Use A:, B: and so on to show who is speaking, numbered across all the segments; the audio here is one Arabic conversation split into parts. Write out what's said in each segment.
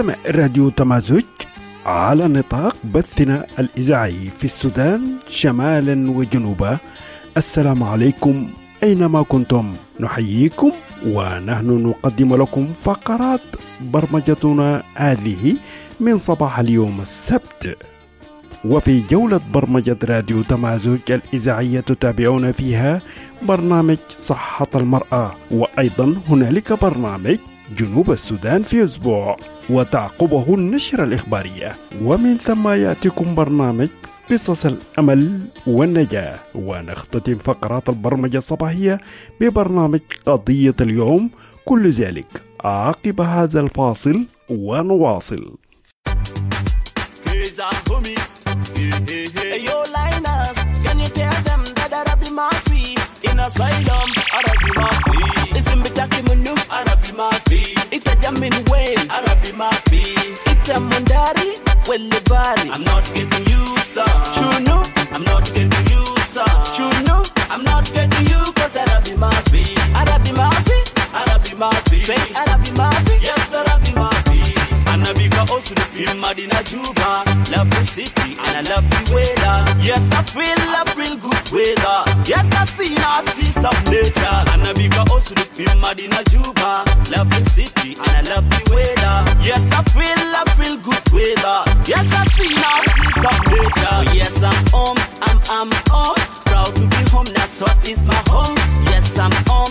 A: يستمع راديو تمازج على نطاق بثنا الإذاعي في السودان شمالا وجنوبا. السلام عليكم أينما كنتم، نحييكم ونحن نقدم لكم فقرات برمجتنا هذه من صباح اليوم السبت. وفي جولة برمجة راديو تمازج الإذاعية تتابعون فيها برنامج صحة المرأة، وأيضا هنالك برنامج جنوب السودان في أسبوع وتعقبه النشرة الإخبارية، ومن ثم يأتيكم برنامج قصص الأمل والنجاة، ونختتم فقرات البرمجة الصباحية ببرنامج قضية اليوم. كل ذلك عقب هذا الفاصل ونواصل.
B: Asylum, Arabi Mafi. Isim bitaki munu, Arabi Mafi. Ita jamin wen, Arabi Mafi. Ita mandari, welle bari. I'm not getting you, sir. Chuno, I'm not getting you, sir. Chuno, I'm not getting you, cause Arabi Mafi. Arabi Mafi, Arabi Mafi. Say Arabi Mafi, yes Arabi Mafi. Anabika also the film Madina Juba. Love the city and I love the weather. Yes I feel good weather. Yes I see some nature. Anabika also the film Madina Juba. Love the city and I love the weather. Yes I feel good weather. Yes I see some nature. Oh, yes I'm home. Proud to be home. That's what is my home. Yes I'm home.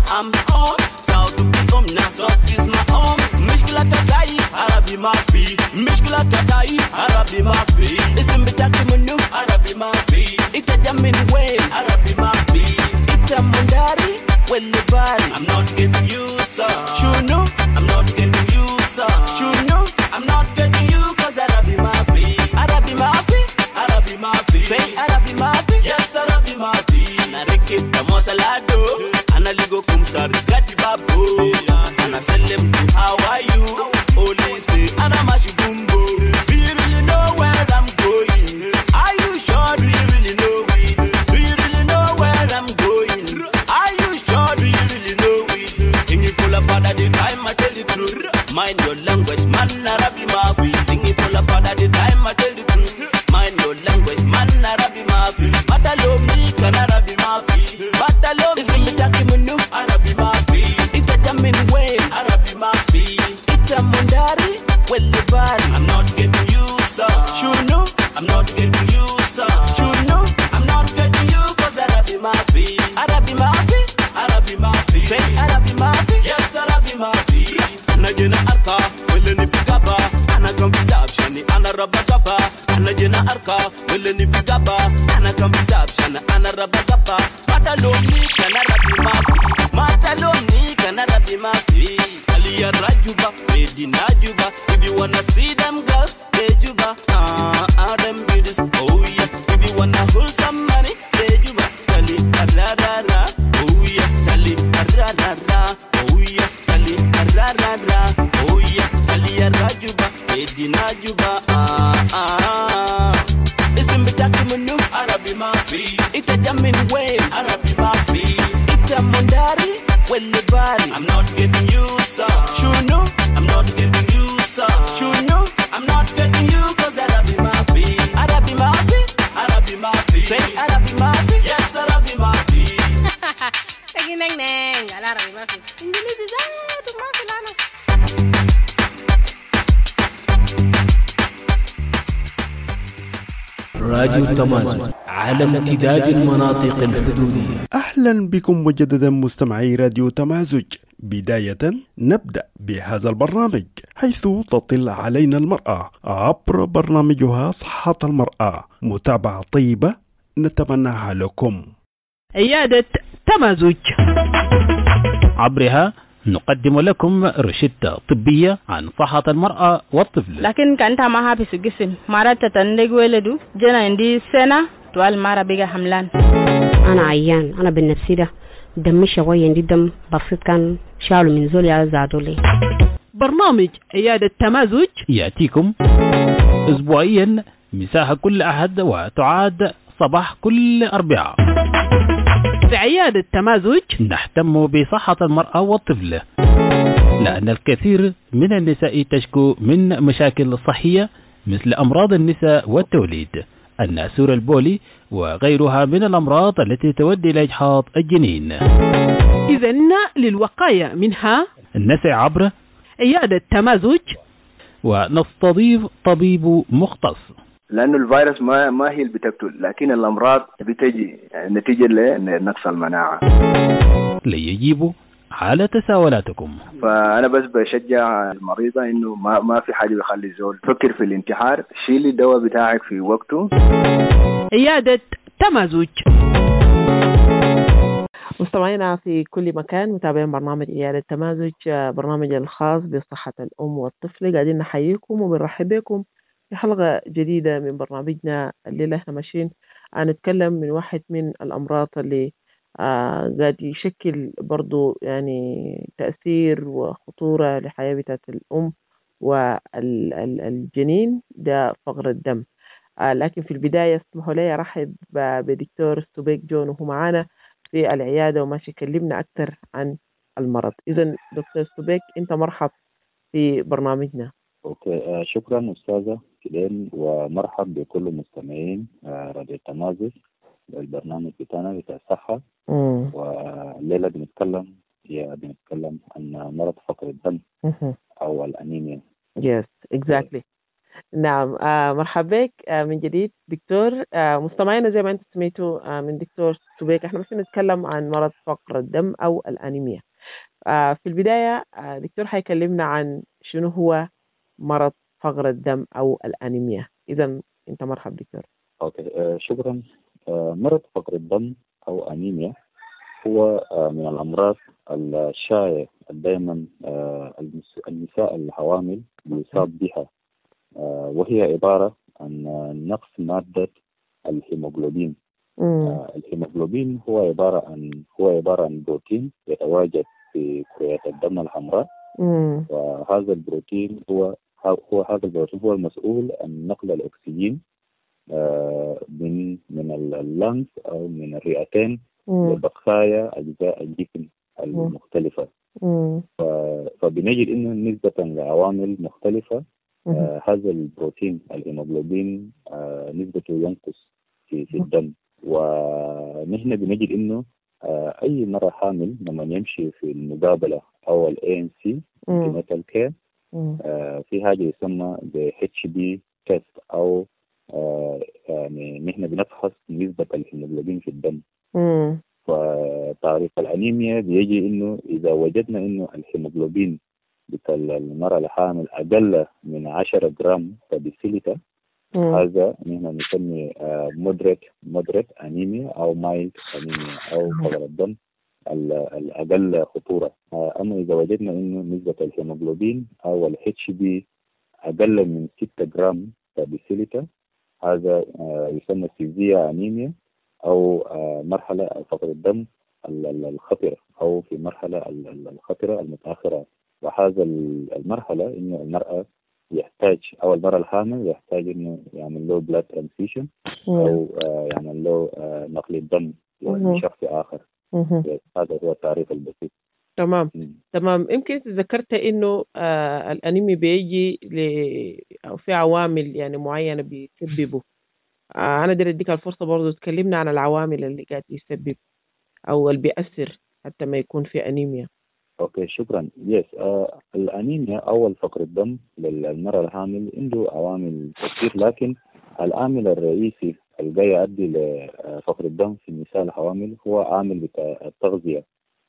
B: Proud to be home. That's what is my home. Mishkila tatai Arabi Mafi. Mishkila tatai Arabi Mafi. Isim bitaki munu Arabi Mafi. Ita jamin wen Arabi Mafi. Ita mandari welle bari. I'm not getting you, sir. Chuno, I'm not getting you, sir. Chuno, I'm not getting you, cause Arabi Mafi. Arabi Mafi, Arabi Mafi. Say Arabi Mafi, yes Arabi Mafi. Narikip tamosalado, analigo kumsari gati babu. Anaselem to how are you? Only say anamashibumbo. Do you really know where I'm going? Are you sure? Do you really know it? Do you really know where I'm going? Are you sure? Do you really know it? Think you pull up at the time I tell the truth. Mind your language, man, Arabi Mafi. Think you pull up at the time I tell the truth. Mind your language, man, Arabi Mafi. Batalo me, can Arabi Mafi. Batalo me, see me taki munu, Arabi Mafi. Ita jamin wen, Arabi Mafi. Ita mandari, welle bari. I'm not getting you, sir. Chuno, I'm not getting you, sir. Chuno, I'm not getting you, cause Arabi Mafi. Arabi Mafi, Arabi Mafi. Say Arabi Mafi, yes Arabi Mafi. Najena arka, welle ni figaba. Ana gambidab shani, ana rabagaba. Najena arka, welle ni figaba. Ana gambidab shani, ana rabagaba. Matalomi kana Arabi Mafi. Matalomi kana Arabi Mafi. Aliya Rajuba, Medina Juba. If you wanna see them girls, they Juba. Them beauties, oh yeah. If you wanna hold some money, they Juba. Tali ararara, oh yeah. Tali ararara, oh yeah. Tali ararara, oh yeah. Aliya Rajuba, Medina Juba. Isim bitaki munu, Arabi Mafi. Ita jamin wen, Arabi Mafi. Ita mandari, welle bari. I'm not getting you, sir. Chuno, I'm not getting you, sir. Chuno, I'm not getting you, cause Arabi Mafi. Arabi Mafi, Arabi Mafi. Say Arabi Mafi, yes Arabi Mafi.
C: Tagi neng, ala Arabi Mafi. Indonesia zatu Mafi lana.
D: راديو تمازج على امتداد المناطق الحدودية.
A: أهلا بكم مجددا مستمعي راديو تمازج. بداية نبدأ بهذا البرنامج حيث تطل علينا المرأة عبر برنامجها صحة المرأة. متابعة طيبة نتمناها لكم.
E: عيادة تمازج عبرها نقدم لكم روشتة طبية عن صحة المرأة والطفل.
C: لكن كانت معها في الجسم مرات تندق ولدو جنا عندي سنة طوال مرة بيجا حملان.
F: أنا عيان، أنا بالنفسي ده دمي شوية عندي دم بسيط كان شالوا من زولي زادوا لي.
E: برنامج عيادة تمازج يأتيكم أسبوعيا مساء كل أحد وتعاد صباح كل أربعاء. في عيادة تمازج نهتم بصحة المرأة والطفل. لأن الكثير من النساء تشكو من مشاكل صحية مثل أمراض النساء والتوليد، الناسور البولي وغيرها من الأمراض التي تؤدي إلى إجهاض الجنين.
G: إذن للوقاية منها
E: نسعى عبر
G: عيادة تمازج
E: ونستضيف طبيب مختص،
H: لأنه الفيروس ما هي اللي بتقتل، لكن الأمراض بتجي نتيجة لنقص المناعة.
E: ليجيبوا على تساؤلاتكم.
H: فأنا بس بشجع المريضة إنه ما في حاجة بيخلي زول تفكر في الانتحار، شيلي الدواء بتاعك في وقته.
G: عيادة تمازج. مستمعينا في كل مكان، متابعين برنامج عيادة تمازج، برنامج الخاص بصحة الأم والطفل. قاعدين نحييكم وبنرحب بكم في حلقة جديدة من برنامجنا. الليلة احنا ماشيين نتكلم من واحد من الأمراض اللي قاعد يشكل برضو يعني تأثير وخطورة لحياة بتاعت الأم والجنين، ده فقر الدم. لكن في البداية اسمحوا لي أرحب بدكتور سوبيك جون وهو معانا في العيادة وماشي يكلمنا أكثر عن المرض. إذن دكتور سوبيك، أنت مرحب في برنامجنا.
I: أوكي، شكرا أستاذة كدين، ومرحب بكل المستمعين راديو تمازج البرنامج بتاعنا بتاع الصحة. والليلة بنتكلم عن مرض فقر الدم أو الأنيميا.
G: Yes, exactly. نعم، مرحبا بك من جديد دكتور. مستمعينا زي ما أنت سمعتوا من دكتور سوبيك، احنا مش نتكلم عن مرض فقر الدم أو الأنيميا. في البداية دكتور حيكلمنا عن شنو هو مرض فقر الدم أو الأنيميا. إذا أنت مرحب دكتور.
I: أوكي، شكرا. مرض فقر الدم أو أنيميا هو من الأمراض الشائعة دائما النساء الحوامل يصاب بها، وهي عبارة عن نقص مادة الهيموغلوبين. الهيموغلوبين هو عبارة عن بروتين يتواجد في كريات الدم الحمراء. وهذا البروتين هو المسؤول عن نقل الأكسجين من اللنغز أو من الرئتين لبقايا أجزاء الجسم المختلفة. فبنجد إنه نسبة لعوامل مختلفة هذا البروتين الهيموغلوبين نسبته ينقص في الدم. ونحن بنجد إنه أي مرة حامل لما يمشي في المقابلة أو ANC prenatal care في حاجة يسمى HB test أو يعني نحن بنفحص نسبة الهيموغلوبين في الدم. فتعريف الأنيميا بيجي إنه إذا وجدنا إنه الهيموغلوبين بتاع المرأة الحامل أقل من 10 جرام فبسيليتا، هذا نحن نسمي moderate أنيميا أو mild أنيميا أو فقر الدم الأقل خطورة. أما إذا وجدنا إنه نسبة الهيموغلوبين أو الHB أقل من 6 جرام فبسيليتا، هذا يسمى سيفير أنيميا أو مرحلة فقر الدم الخطرة أو في مرحلة الخطرة المتأخرة. وهذا المرحلة إنه المرأة يحتاج أو المرأة الحامل يحتاج إنه يعمل له blood transfusion أو يعمل له نقل الدم لشخص آخر. هذا هو التعريف البسيط.
G: تمام. يمكن تذكرت إنه الأنيميا بيجي أو في عوامل يعني معينة بيسببه. أنا بدي أديك الفرصة برضو تكلمنا عن العوامل اللي قاعد يسبب أو اللي بيأثر حتى ما يكون في أنيميا.
I: أوكي، شكرا. الأنيميا أو الفقر الدم للمرأة الحامل عنده عوامل كثير، لكن العامل الرئيسي اللي يؤدي لفقر الدم في النساء الحوامل هو عامل بتاع التغذية.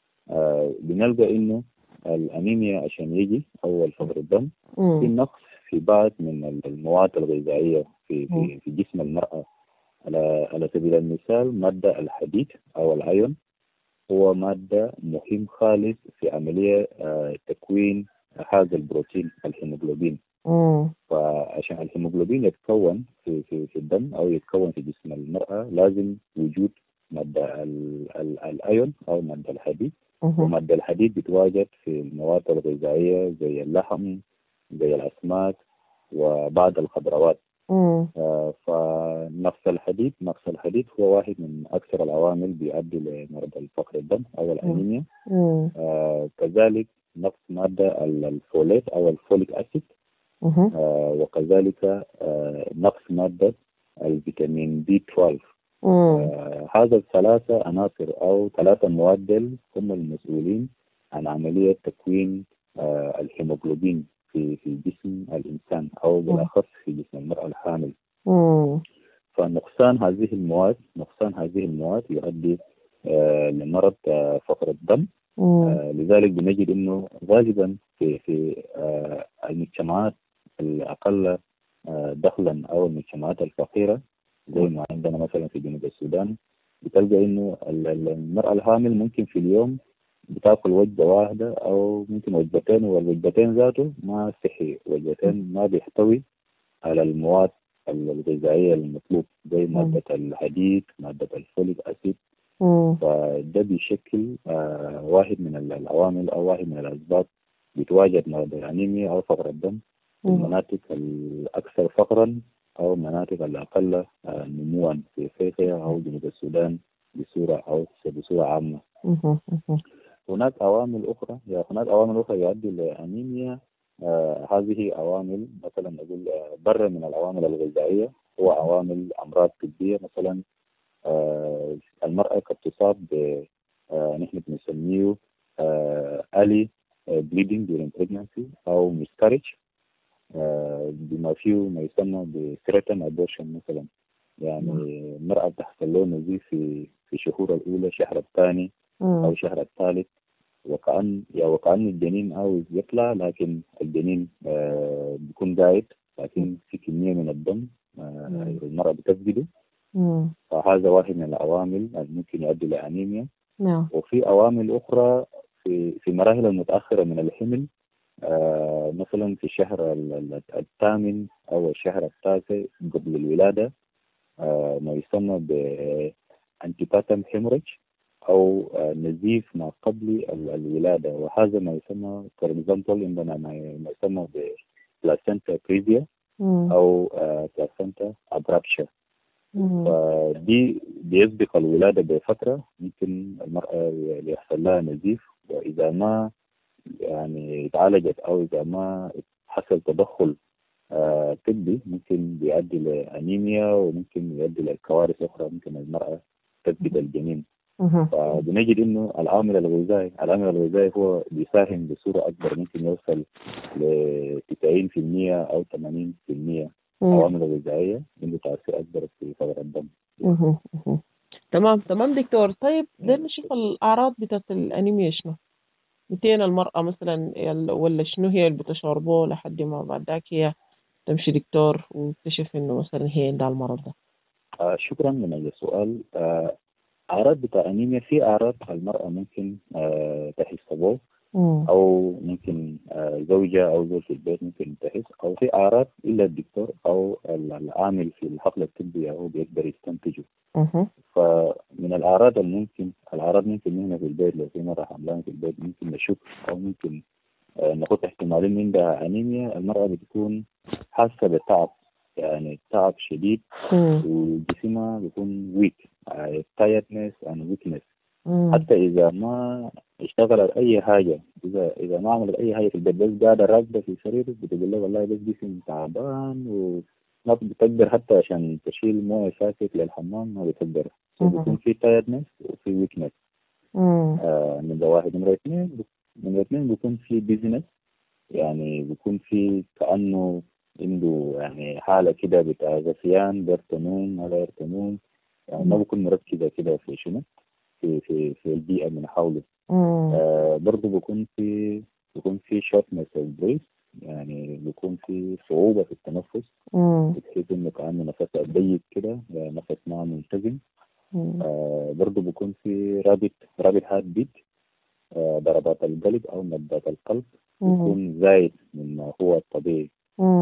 I: بنلقى إنه الأنيميا عشان يجي أو الفقر الدم في نقص في بعض من المواد الغذائية في جسم المرأة. على سبيل المثال مادة الحديد أو الأيون هو مادة مهم خالص في عملية تكوين هذا البروتين الهيموغلوبين. فعشان الهيموغلوبين يتكون في الدم أو يتكون في جسم المرأة لازم وجود مادة الأيون أو مادة الحديد. ومادة الحديد بتواجد في المواد الغذائية زي اللحم زي الأسماك وبعض الخضروات. فنقص الحديد هو واحد من أكثر العوامل بيؤدي لمرض الفقر الدم أو الأنيميا. كذلك نقص مادة الفوليت أو الفوليك أسيد، وكذلك نقص مادة الفيتامين B12. هذا الثلاثة عناصر أو ثلاثة مواد هم المسؤولين عن عملية تكوين الهيموغلوبين في جسم الإنسان أو بالأخص في جسم المرأة الحامل. فنقصان هذه المواد يؤدي لمرض فقر الدم. لذلك بنجد إنه غالبا في المجتمعات الأقل دخلا أو المجتمعات الفقيرة زي ما عندنا مثلا في جنوب السودان، بتلقى إنه المرأة الحامل ممكن في اليوم بتاكل وجبة واحدة أو ممكن وجبتين، والوجبتين ذاته ما صحي، وجبتين ما بيحتوي على المواد الغذائية المطلوب زي مادة الحديد، مادة الفوليك أسيد. فده بيشكل واحد من العوامل أو واحد من الأسباب بتواجد مرض الأنيميا أو فقر الدم في المناطق الأكثر فقرا أو المناطق الأقل نموا في أفريقيا أو جنوب السودان بصورة عامة. هناك عوامل أخرى يؤدي لأنيميا. هذه عوامل مثلا نقول برا من العوامل الغذائية، هو عوامل أمراض طبية. مثلا المرأة قد تصاب نحن بنسميه early bleeding during pregnancy أو miscarriage، بما فيه ما يسمى بثreatened abortion مثلا. يعني المرأة بتحصل له نزيف في الشهور الأولى، الشهر الثاني أو الشهر الثالث، وكأن الجنين عاوز يطلع، لكن الجنين بيكون قاعد، لكن في كمية من الدم المرأة بتفقده. فهذا واحد من العوامل اللي ممكن يؤدي لأنيميا. وفي عوامل أخرى في مراحل المتأخرة من الحمل، مثلا في الشهر الثامن أو الشهر التاسع قبل الولادة، ما يسمى بانتيباتم هيموريج أو نزيف ما قبل الولادة، وهذا ما يسمى for example عندنا ما يسمى بلاسنتا بريفيا أو بلاسنتا أبرابشا. فدي بيسبق الولادة بفترة، ممكن المرأة يحصل لها نزيف، وإذا ما يعني اتعالجت أو إذا ما حصل تدخل طبي ممكن بيؤدي لأنيميا، وممكن يؤدي لكوارث أخرى، ممكن المرأة تفقد الجنين. فبنجد إنه العامل الغذائي هو بيساهم بصورة أكبر، ممكن يوصل ل 90% أو 80%. العوامل الغذائية عنده تأثير أكبر في فقر الدم.
G: تمام دكتور. طيب ده نشوف الأعراض بتاعت الأنيميا شنو؟ متين المرأة مثلا ولا شنو هي اللي بتشعر به لحد ما بعد ذاك هي تمشي دكتور وتكتشف إنه مثلا هي عندها المرض ده؟
I: شكرا من السؤال. أعراض بتاع أنيميا، في أعراض المرأة ممكن تحس به، أو ممكن زوجة أو زوج في البيت ممكن تحس، أو في أعراض إلا الدكتور أو العامل في الحقل الطبي أو بيقدر يستنتجه. فمن الأعراض ممكن هنا في البيت، لو في مرة حملان في البيت ممكن نشك أو ممكن ناخد احتمالين من عندها أنيميا. المرأة بتكون حاسة بتعب، يعني تعب شديد، وجسمها بيكون ويك، tiredness and weakness. حتى إذا ما اشتغلت أي حاجة، إذا ما عملت أي حاجة في البيت، بس قاعدة راكبة في سرير، بتقول لها والله بس جسمي تعبان وما بتقدر حتى عشان تشيل موية ساكت للحمام ما بتقدر. بيكون في tiredness وفي weakness. نمرة واحد. نمرة اثنين بيكون في business، يعني بيكون في كأنه عنده يعني حالة كده بتاع غثيان، بيرتنون ولا يرتنون، يعني ما بيكون مركزة كده في شنو في البيئة من حوله. برضه بيكون في shortness of breath، يعني بيكون في صعوبة في التنفس، بتحس إنه كأنه نفسه ضيق كده، نفس ما منتظم. برضه بيكون في رابط هارت بيت، ضربات القلب أو نبضات القلب بيكون زايد مما هو الطبيعي.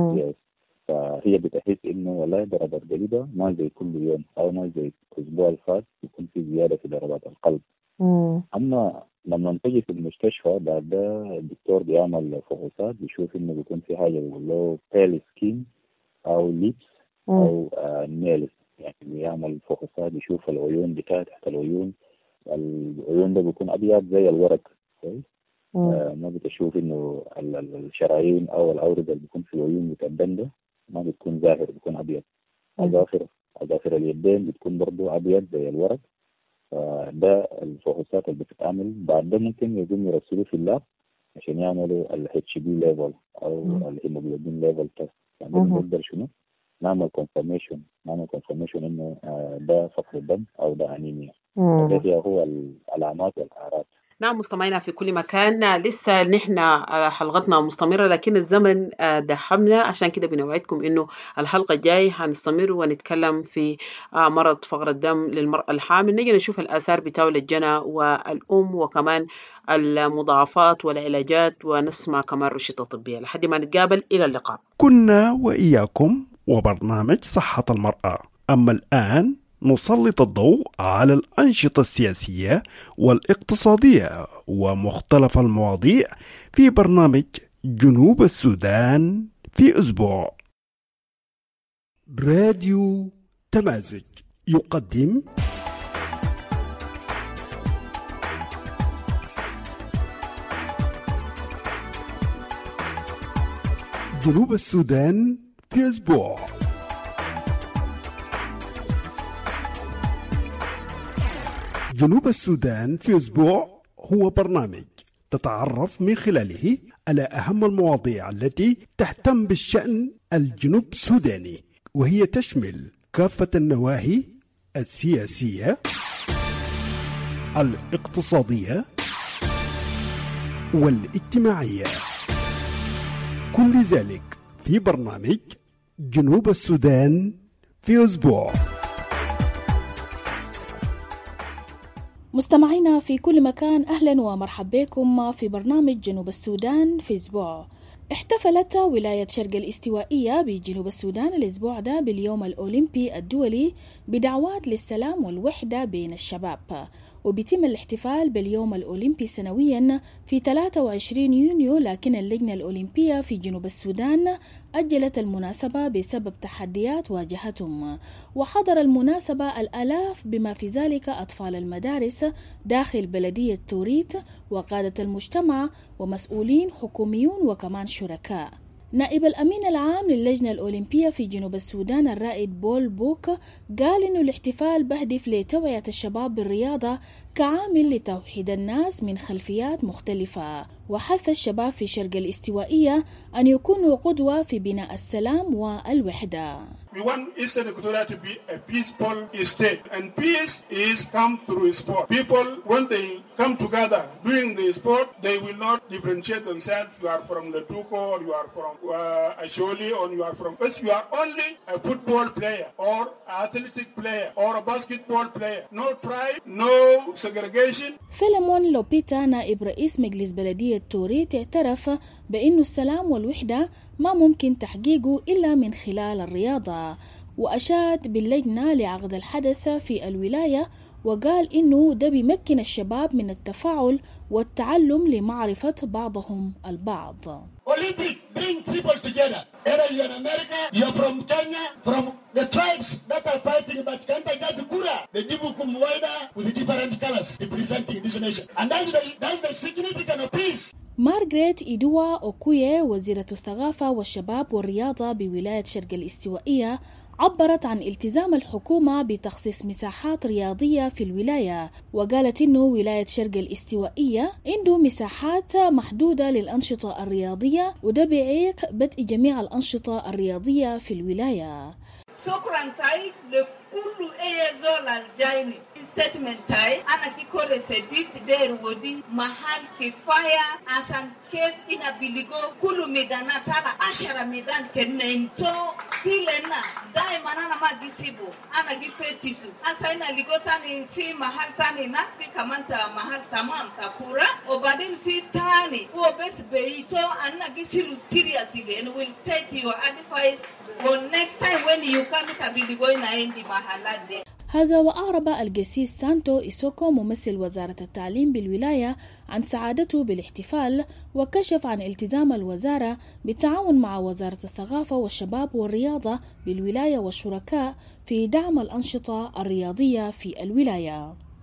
I: فهي بتحس إنه والله ضربات قلبها ما زي كل يوم أو ما زي الأسبوع الفات، بيكون في زيادة في ضربات القلب. أما لما تجي في المستشفى بعد ده الدكتور بيعمل فحوصات، بيشوف إنه بيكون في حاجة بيقول له pale skin أو lips أو nails، يعني بيعمل فحوصات يشوف العيون بتاعت تحت العيون ده بيكون أبيض زي الورق كويس، ما بتشوف إنه الشرايين أو الأوردة اللي بيكون في العيون متبندة ما بتكون ظاهر، بتكون أبيض. أظافر اليدين بتكون برضو أبيض زي الورق. فده الفحوصات اللي بتتعمل. بعد ده ممكن يقوم يرسلوه في اللاب عشان يعملوا الHB ليفل أو الهيموجلوبين ليفل تيست. يعني بنقدر شنو نعمل كونفرميشن إنه ده فقر الدم أو ده أنيميا. ده هو العلامات والأعراض.
G: نعم مستمعينا في كل مكان، لسه نحن حلقتنا مستمرة لكن الزمن دحمنا، عشان كده بنوعدكم إنه الحلقة الجاي هنستمر ونتكلم في مرض فقر الدم للمرأة الحامل. نيجي نشوف الآثار بتاعه للجنى والأم وكمان المضاعفات والعلاجات، ونسمع كمان رشدة طبية. لحد ما نتقابل، إلى اللقاء.
A: كنا وإياكم وبرنامج صحة المرأة. أما الآن نسلط الضوء على الأنشطة السياسية والاقتصادية ومختلف المواضيع في برنامج جنوب السودان في أسبوع. راديو تمازج يقدم جنوب السودان في أسبوع. جنوب السودان في أسبوع هو برنامج تتعرف من خلاله على أهم المواضيع التي تهتم بالشأن الجنوب السوداني، وهي تشمل كافة النواحي السياسية، الاقتصادية والاجتماعية. كل ذلك في برنامج جنوب السودان في أسبوع.
J: مستمعينا في كل مكان، أهلا ومرحبا بكم في برنامج جنوب السودان في أسبوع. احتفلت ولاية شرق الاستوائية بجنوب السودان الأسبوع ده باليوم الأولمبي الدولي بدعوات للسلام والوحدة بين الشباب، وبيتم الاحتفال باليوم الأولمبي سنويا في 23 يونيو، لكن اللجنة الأولمبية في جنوب السودان أجلت المناسبة بسبب تحديات واجهتهم. وحضر المناسبة الآلاف بما في ذلك أطفال المدارس داخل بلدية توريت وقادة المجتمع ومسؤولين حكوميون وكمان شركاء. نائب الأمين العام للجنة الأولمبية في جنوب السودان الرائد بول بوك قال إنه الاحتفال بهدف لتوعية الشباب بالرياضة كعامل لتوحيد الناس من خلفيات مختلفة، وحث الشباب في شرق الاستوائية أن يكونوا قدوة في بناء السلام والوحدة.
K: We want Eastern Equatoria to be a peaceful state, and peace is come through sport. People, when they come together doing the sport, they will not differentiate themselves. You are from Letuko, or you are from Asholi, or you are from... Because you are only a football player, or athletic player, or a basketball player. No tribe, no segregation.
J: فيلمون لوبيتا نائب رئيس مجلس بلدية توريت اعترف بأنه السلام والوحدة ما ممكن تحقيقه إلا من خلال الرياضة، وأشاد باللجنة لعقد الحدث في الولاية، وقال إنه ده بيمكن الشباب من التفاعل والتعلم لمعرفة بعضهم البعض.
L: Olympic bring people together. Either you're in America, you're from Kenya, from the tribes that are fighting, but can't get the Kura. They give you Kumwaida with different colors representing this nation. And that's the significance of peace.
J: مارغريت إيدوا أوكوية وزيرة الثقافة والشباب والرياضة بولاية شرق الاستوائية عبرت عن التزام الحكومة بتخصيص مساحات رياضية في الولاية، وقالت إنه ولاية شرق الاستوائية عنده مساحات محدودة للأنشطة الرياضية، وده بيعيق بدء جميع الأنشطة الرياضية في الولاية.
M: شكرا تاي لكل زول الجايني statement تاي أنا كيكوري سديت دير ودي محل كفاية عشان كيف إنا بيليغو كل ميدانا سانا 10 ميدان كنين so في لنا دايما أنا ما جيسيبو أنا جيفتيسو أساينا ليغو تاني في محل تاني نك في كمان محل تمام تكورا وبعدين في تاني هو بس بيت so أنا جيسيرو seriously and will take your advice for next time when you come to بيليغو إنا عندي محلات دي.
J: هذا وأعرب القسيس سانتو إيسوكو ممثل وزارة التعليم بالولاية عن سعادته بالاحتفال، وكشف عن التزام الوزارة بالتعاون مع وزارة الثقافة والشباب والرياضة بالولاية والشركاء في دعم الأنشطة الرياضية في الولاية.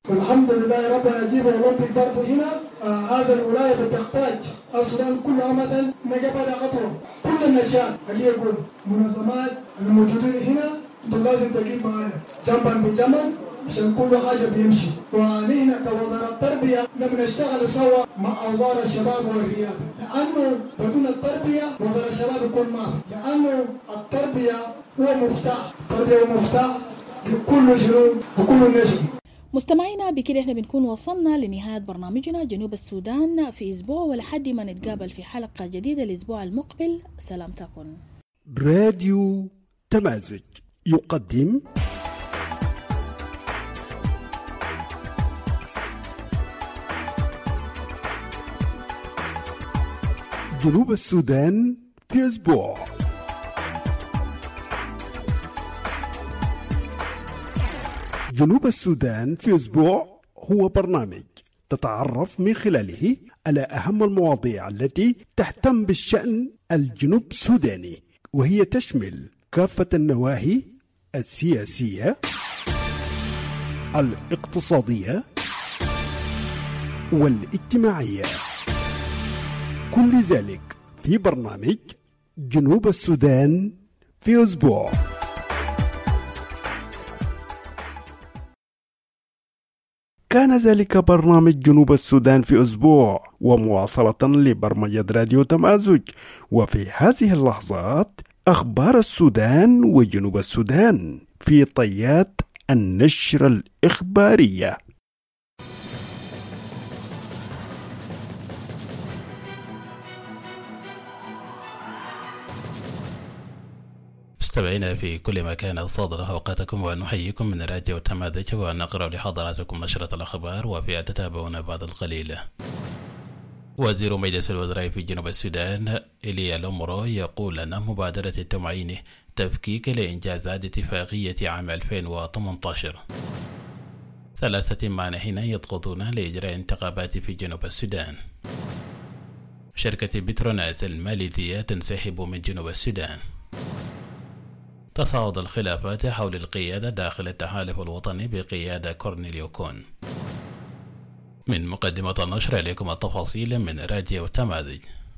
N: والحمد لله ربنا يجيب الأولمبيك برضه هنا. هذا الولاية بتحتاج السودان كلها مثلا نجبة خطوة كل النشاط اللي يقول منظمات الموجودين هنا انتوا لازم تجيب معنا جنبا بجنبا عشان كل حاجة بيمشي. ونحن كوزارة التربية بنشتغل سوا مع وزارة الشباب والرياضة، لأنه بدون التربية وزارة الشباب يكون معه، لأنه التربية هو مفتاح، التربية هو مفتاح لكل شؤون وكل نشأ.
J: مستمعينا بكده احنا بنكون وصلنا لنهاية برنامجنا جنوب السودان في أسبوع، ولحد ما نتقابل في حلقة جديدة الأسبوع المقبل، سلامتكن.
A: راديو تمازج يقدم جنوب السودان في أسبوع. جنوب السودان في أسبوع هو برنامج تتعرف من خلاله على أهم المواضيع التي تهتم بالشأن الجنوب السوداني، وهي تشمل كافة النواحي السياسية، الاقتصادية والاجتماعية، كل ذلك في برنامج جنوب السودان في أسبوع. كان ذلك برنامج جنوب السودان في أسبوع، ومواصلة لبرمجة راديو تمازج. وفي هذه اللحظات أخبار السودان وجنوب السودان في طيات النشر الإخبارية.
E: مستمعينا في كل مكان، أسعد الله أوقاتكم ونحييكم من راديو تمازج، ونقرأ لحضراتكم نشرة الأخبار وفي تتابعون بعد القليل. وزير مجلس الوزراء في جنوب السودان إليا لومورو يقول أن مبادرة التمعين تفكيك لإنجازات اتفاقية عام 2018. 3 مانحين يضغطون لإجراء انتخابات في جنوب السودان. شركة بتروناس الماليزية تنسحب من جنوب السودان. تصاعد الخلافات حول القيادة داخل التحالف الوطني بقيادة كورنيليو كون. من مقدمة النشر إليكم التفاصيل من راديو تمازج.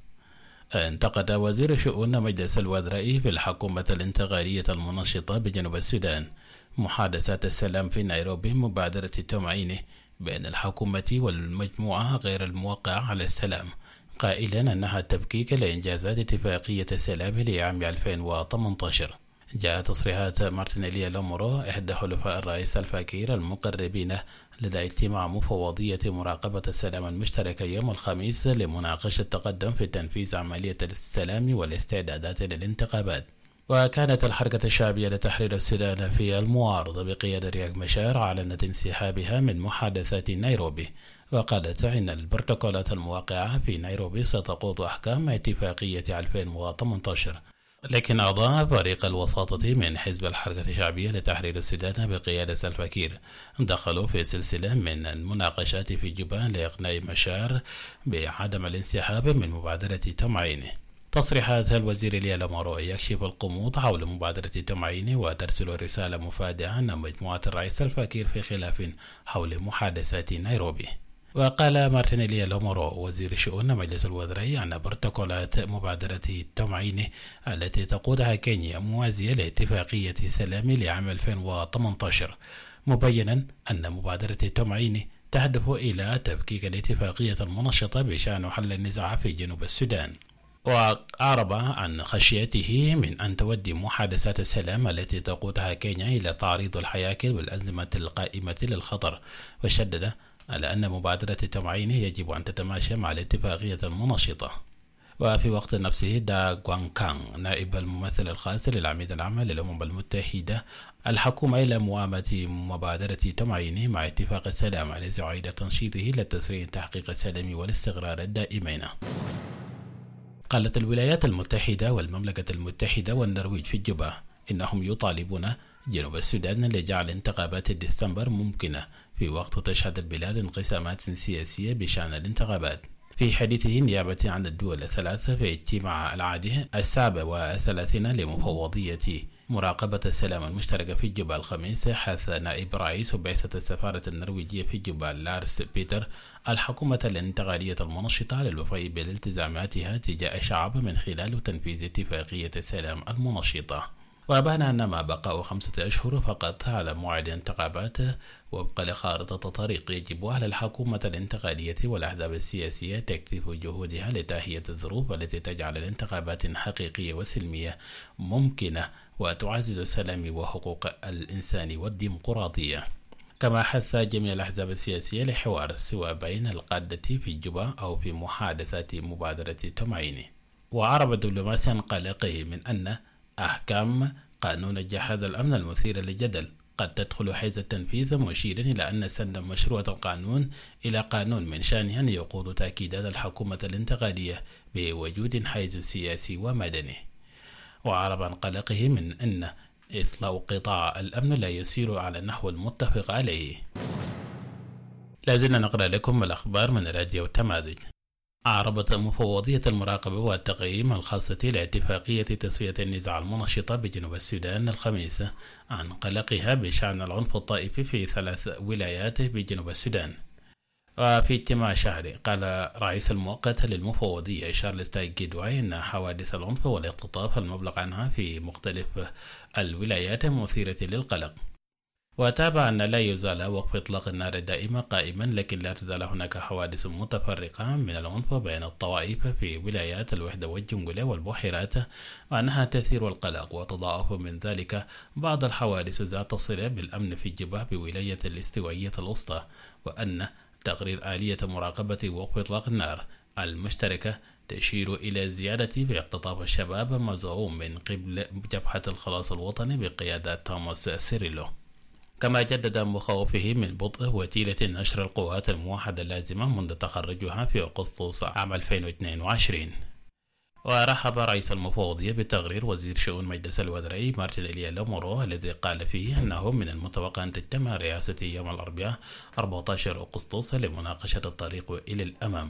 E: انتقد وزير شؤون مجلس الوزراء في الحكومة الانتقالية المنشطة بجنوب السودان محادثات السلام في نيروبي مبادرة التمعين بين الحكومة والمجموعة غير الموقعة على السلام، قائلا أنها تفكيك لإنجازات اتفاقية السلام لعام 2018. جاء تصريحات مارتن إليا لومورو إحدى حلفاء الرئيس الفاكير المقربين لدى اجتماع مفوضية مراقبة السلام المشتركة يوم الخميس لمناقشة التقدم في تنفيذ عملية السلام والاستعدادات للانتخابات. وكانت الحركة الشعبية لتحرير السودان في المعارضة بقيادة رياك مشار أعلنت انسحابها من محادثات نيروبي، وقالت إن البروتوكولات الموقعة في نيروبي ستقود أحكام اتفاقية 2018. لكن أعضاء فريق الوساطة من حزب الحركة الشعبية لتحرير السودان بقيادة سلفا كير دخلوا في سلسلة من المناقشات في جوبا لإقناع مشار بعدم الانسحاب من مبادرة تمعين. تصريحات الوزير إليا لومورو يكشف القموط حول مبادرة تمعين وترسل رسالة مفادعة عن مجموعة الرئيس سلفا كير في خلاف حول محادثات نيروبي. وقال مارتن إليا لومورو وزير شؤون مجلس الوزراء أن بروتوكولات مبادرة التمعين التي تقودها كينيا موازية لاتفاقية سلام لعام 2018، مبينا أن مبادرة التمعين تهدف إلى تفكيك الاتفاقية المنشطة بشأن حل النزاع في جنوب السودان. وأعرب عن خشيته من أن تودي محادثات السلام التي تقودها كينيا إلى تعريض الحياكل والأنظمة القائمة للخطر، وشدد على أن مبادرة التمعين يجب أن تتماشى مع الاتفاقية المنشطة. وفي وقت نفسه دا غوان كان نائب الممثل الخاص للعميد العام للأمم المتحدة الحكومة إلى موامة مبادرة التمعين مع اتفاق السلام الذي أعيد تنشيطه لتسريع تحقيق السلام والاستقرار الدائمين. قالت الولايات المتحدة والمملكة المتحدة والنرويج في جوبا إنهم يطالبون جنوب السودان لجعل انتخابات ديسمبر ممكنة في وقت تشهد البلاد انقسامات سياسية بشأن الانتخابات. في حديثه نيابة عن الدول الثلاث في اجتماع العادي 37 لمفوضية مراقبة السلام المشتركة في جوبا الخميس، حث نائب رئيس بعثة السفارة النرويجية في جوبا لارس بيتر الحكومة الانتقالية المنشطة على الوفاء بالالتزاماتها تجاه الشعب من خلال تنفيذ اتفاقية السلام المنشطة. وأبان أن ما بقى 5 أشهر فقط على موعد الانتخابات وفق لخارطة طريق يجب على الحكومة الانتقالية والأحزاب السياسية تكثيف جهودها لتهيئة الظروف التي تجعل الانتخابات حقيقية وسلمية ممكنة وتعزز السلام وحقوق الإنسان والديمقراطية. كما حث جميع الأحزاب السياسية لحوار سواء بين القادة في جوبا أو في محادثات مبادرة تومايني. وعرب الدبلوماسي عن قلقه من أن أحكام قانون جهاز الأمن المثير للجدل قد تدخل حيز التنفيذ، مشيرا إلى أن سن مشروع القانون إلى قانون من شأنه أن يقود تأكيدات الحكومة الانتقالية بوجود حيز سياسي ومدني. وعرب عن قلقه من أن إصلاح قطاع الأمن لا يسير على النحو المتفق عليه. لازلنا نقرأ لكم الأخبار من راديو تمازج. أعربت مفوضية المراقبة والتقييم الخاصة لاتفاقية تسوية النزاع المنشطة بجنوب السودان الخميس عن قلقها بشأن العنف الطائفي في 3 ولايات بجنوب السودان. وفي اجتماع شهري قال رئيس المؤقت للمفوضية شارلز تايجيدواي أن حوادث العنف والاختطاف المبلغ عنها في مختلف الولايات مثيرة للقلق. وتابع أن لا يزال وقف إطلاق النار الدائم قائما، لكن لا تزال هناك حوادث متفرقة من العنف بين الطوائف في ولايات الوحدة والجنجلة والبحيرات، وأنها تثير القلق. وتضاعف من ذلك بعض الحوادث ذات الصلة بالأمن في الجبهة بولاية الاستوائية الوسطى، وأن تقرير آلية مراقبة وقف إطلاق النار المشتركة تشير إلى زيادة في اختطاف الشباب مزعوم من قبل جبهة الخلاص الوطني بقيادة توماس سيريلو. كما جدد مخاوفه من بطء وتيرة نشر القوات الموحدة اللازمة منذ تخرجها في أغسطس عام 2022. ورحب رئيس المفوضية بتقرير وزير شؤون مجلس الوزراء مارتن إليا لومورو الذي قال فيه أنه من المتوقع أن تجتمع رئاسة يوم الأربعاء 14 أغسطس لمناقشة الطريق إلى الأمام.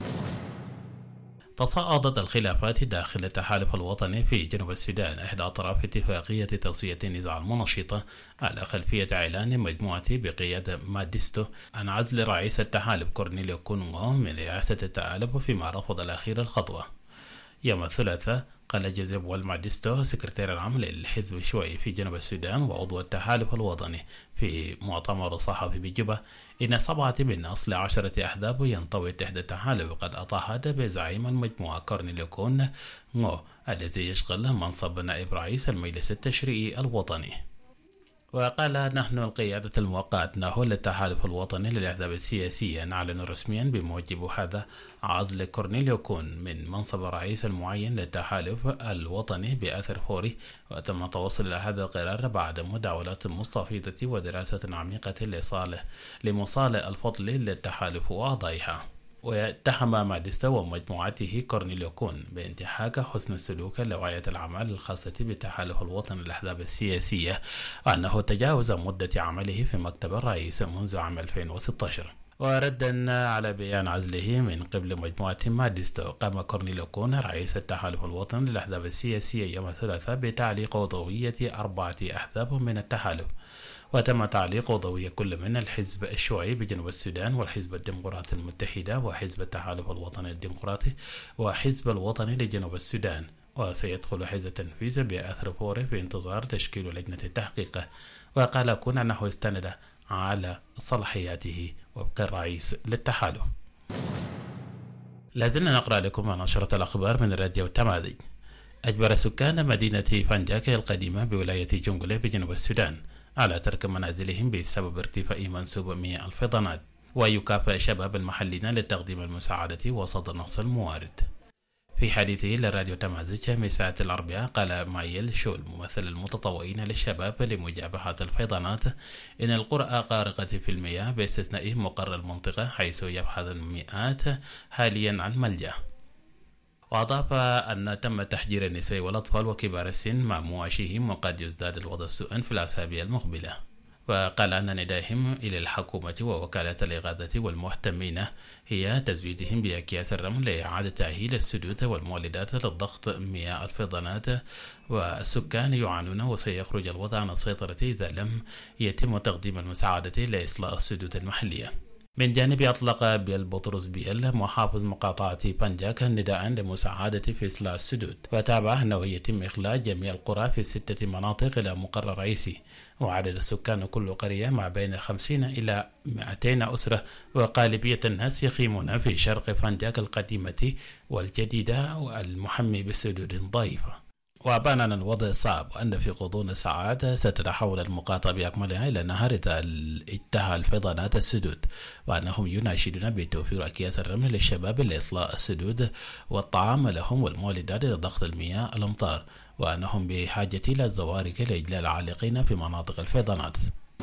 E: تصاعدت الخلافات داخل التحالف الوطني في جنوب السودان إحدى أطراف اتفاقية تسوية النزاع المنشطة على خلفية إعلان مجموعة بقيادة ماديستو عن عزل رئيس التحالف كورنيليو كونغو من رئاسة التحالف، فيما رفض الأخير الخطوة. يوم الثلاثاء قال جوزيف والماديستو سكرتير العام للحزب الشيوعي في جنوب السودان وعضو التحالف الوطني في مؤتمر صحفي بجوبا إن 7 من أصل 10 أحزاب ينضوي تحت التحالف قد أطاحت بزعيم المجموعة كورنيليو كونغو الذي يشغل منصب نائب رئيس المجلس التشريعي الوطني. وقال نحن القيادة الموقعة نحو للتحالف الوطني للأحزاب السياسية نعلن رسميا بموجب هذا عزل كورنيليو كون من منصب رئيس المعين للتحالف الوطني بأثر فوري، وتم توصل إلى هذا القرار بعد مداولات مستفيضة ودراسة عميقة لمصالح الفضل للتحالف وأعضائها. واتهم ماديستا ومجموعته كورنيليو كون بانتهاك حسن السلوك لغاية الأعمال الخاصة بالتحالف الوطني للأحزاب السياسية، وأنه تجاوز مدة عمله في مكتب الرئيس منذ عام 2016. وردا على بيان عزله من قبل مجموعة ماديستا، قام كورنيليو كون رئيس التحالف الوطني للأحزاب السياسية يوم الثلاثاء بتعليق عضوية 4 أحزاب من التحالف، وتم تعليق عضوية كل من الحزب الشيوعي بجنوب السودان والحزب الديمقراطي المتحدة وحزب التحالف الوطني الديمقراطي وحزب الوطني لجنوب السودان. وسيدخل حيز التنفيذ بأثر فوري في انتظار تشكيل لجنة التحقيق. وقال كون أنه استند على صلاحياته وفق الرئيس للتحالف. لازلنا نقرأ لكم عن نشرة الأخبار من راديو تمازج. أجبر سكان مدينة فانجاك القديمة بولاية جنجلة بجنوب السودان على ترك منازلهم بسبب ارتفاع منسوب مياه الفيضانات، ويكافئ الشباب المحليين لتقديم المساعدة وسط نقص الموارد. في حديثه لراديو تمازج مساء الأربعاء قال مايل شول ممثل المتطوعين للشباب لمجابهة الفيضانات إن القرى غارقة في المياه باستثناء مقر المنطقة حيث يبحث المئات حاليا عن ملجأ. وأضاف أن تم تحجير النساء والأطفال وكبار السن مع مواشيهم، وقد يزداد الوضع سوءا في الأسابيع المقبلة. وقال أن ندائهم إلى الحكومة ووكالة الإغاثة والمهتمين هي تزويدهم بأكياس الرمل لإعادة تأهيل السدود والمولدات للضغط مياه الفيضانات، والسكان يعانون وسيخرج الوضع عن السيطرة إذا لم يتم تقديم المساعدة لإصلاح السدود المحلية. من جانب أطلق بيل بطرس بيل محافظ مقاطعة بانجاك نداء لمساعدة في إصلاح السدود، وتابع أنه يتم إخلاء جميع القرى في 6 مناطق إلى مقرر رئيسي، وعدد السكان كل قرية ما بين 50 إلى 200 أسرة، وغالبية الناس يقيمون في شرق بانجاك القديمة والجديدة والمحمي بسدود ضعيفة. وأبان أن الوضع صعب وأن في غضون ساعات ستتحول المقاطعة بأكملها إلى نهر إذا انتهى الفيضانات السدود، وأنهم يناشدون بتوفير أكياس الرمل للشباب لإصلاح السدود والطعام لهم والمولدات لضغط المياه الأمطار، وأنهم بحاجة إلى الزوارق لإجلاء العالقين في مناطق الفيضانات.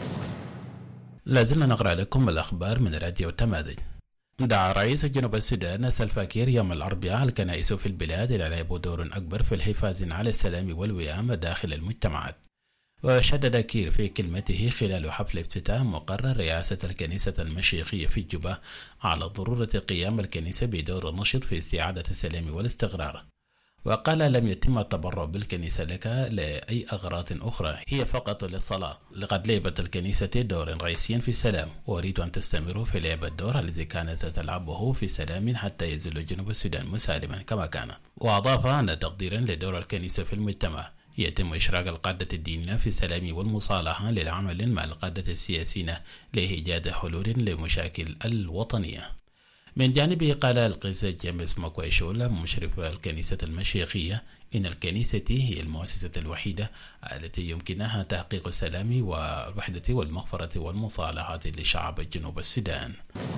E: لازلنا نقرأ لكم الأخبار من راديو تمازج. دعا رئيس جنوب السودان سلفا كير يوم الأربعاء الكنائس في البلاد للعب دور أكبر في الحفاظ على السلام والوئام داخل المجتمعات. وشدد كير في كلمته خلال حفل افتتاح مقر رئاسة الكنيسة المشيخية في جوبا على ضرورة قيام الكنيسة بدور نشط في استعادة السلام والاستقرار، وقال لم يتم التبرع بالكنيسة لك لأي أغراض أخرى، هي فقط للصلاة. لقد لعبت الكنيسة دورا رئيسيا في السلام، وأريد أن تستمروا في لعب الدور الذي كانت تلعبه في سلام حتى يزول جنوب السودان مسالما كما كان. وأضاف أن تقديرا لدور الكنيسة في المجتمع يتم إشراك القادة الدينية في السلام والمصالحة للعمل مع القادة السياسيين لإيجاد حلول لمشاكل الوطنية. من جانبه قال القس جيمس ماكويشول مشرف الكنيسة المشيخية إن الكنيسة هي المؤسسة الوحيدة التي يمكنها تحقيق السلام والوحدة والمغفرة والمصالحة لشعب جنوب السودان.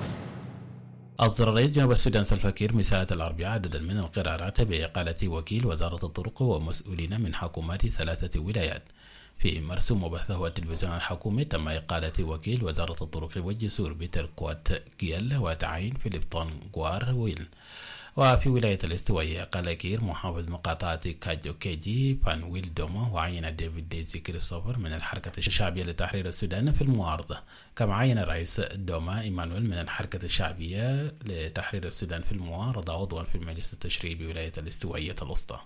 E: أصدر رئيس جنوب السودان سلفا كير مساء الأربعاء عددا من القرارات بإقالة وكيل وزارة الطرق ومسؤولين من حكومات 3 ولايات. في مرسوم وبثه التلفزيون الحكومي تم إقالة وكيل وزارة الطرق والجسور بيتر كوات جيل وتعيين فيليبتون غوار ويل. وفي ولاية الاستوائية قال كير محافظ مقاطعة كاجو كيجي بانويل دوما، وعين ديفيد ديزي كريستوفر من الحركة الشعبية لتحرير السودان في المعارضة، كما عين رئيس دوما إيمانويل من الحركة الشعبية لتحرير السودان في المعارضة عضوا في المجلس التشريعي بولاية الاستوائية الوسطى.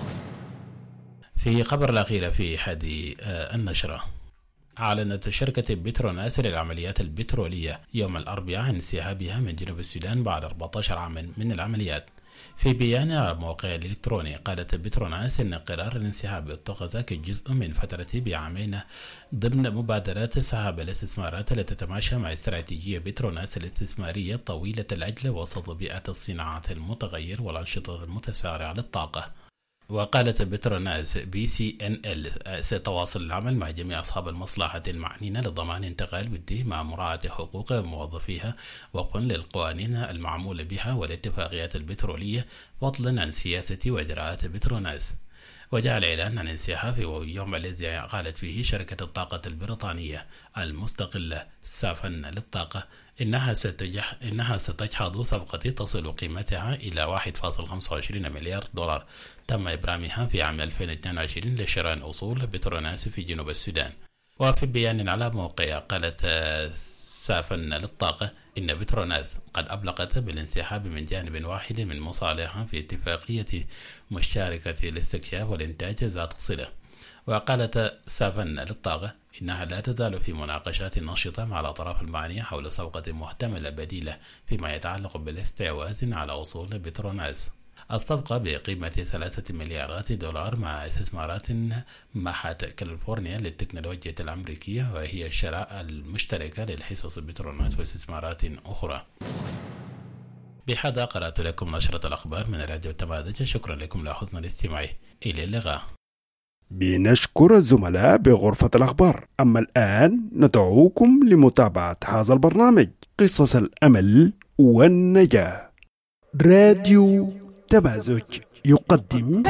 E: في خبر الأخير في هذه النشرة، أعلنت شركة بتروناس للعمليات البترولية يوم الأربعاء عن انسحابها من جنوب السودان بعد 14 عاما من العمليات. في بيان على الموقع الإلكتروني قالت بتروناس أن قرار الانسحاب اتخذ كجزء من فترة بعامين ضمن مبادرات سحب الاستثمارات التي تتماشى مع استراتيجية بتروناس الاستثمارية طويلة الأجل وسط بيئة الصناعات المتغير والأنشطة المتسارعة للطاقة. وقالت بتروناس BCNL ستواصل العمل مع جميع أصحاب المصلحة المعنيين لضمان انتقال ودي مع مراعاة حقوق موظفيها وفقا للقوانين المعمول بها والاتفاقيات البترولية، فضلا عن سياسة وإجراءات بتروناس. وجاء الإعلان عن انسحاب في اليوم الذي قالت فيه شركة الطاقة البريطانية المستقلة سافن للطاقة إنها ستجحظ صفقة تصل قيمتها إلى 1.25 مليار دولار تم إبرامها في عام 2022 لشراء أصول بتروناس في جنوب السودان. وفي بيان على موقع قالت سافن للطاقة إن بتروناس قد أبلغت بالانسحاب من جانب واحد من مصالحها في اتفاقية مشتركة الاستكشاف والإنتاج ذات صلة. وقالت سافن للطاقة إنها لا تزال في مناقشات نشطة مع الأطراف المعنية حول صفقة محتملة بديلة فيما يتعلق بالاستحواذ على أصول بتروناس. الصفقة بقيمة 3 مليارات دولار مع استثمارات معهد كاليفورنيا للتكنولوجيا الأمريكية، وهي الشراء المشتركة للحصص بتروناس واستثمارات أخرى. بهذا قرأت لكم نشرة الأخبار من راديو تمازج. شكرا لكم لحسن الاستماع. إلى اللقاء.
A: بنشكر الزملاء بغرفة الأخبار. أما الآن ندعوكم لمتابعة هذا البرنامج قصص الأمل والنجاة. راديو تمازج يقدم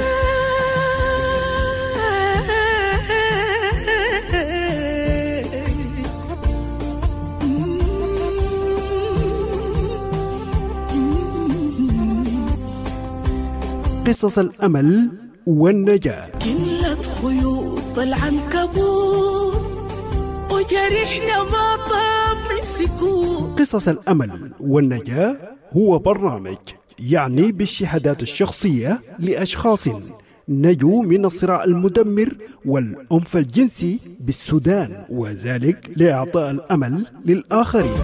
A: قصص الأمل والنجاة.
B: كلت خيوط العنكبوت جرحنا ما طاب من سكون.
A: قصص الأمل والنجاة هو برنامج يعني بالشهادات الشخصية لأشخاص نجوا من الصراع المدمر والعنف الجنسي بالسودان، وذلك لإعطاء الأمل للآخرين.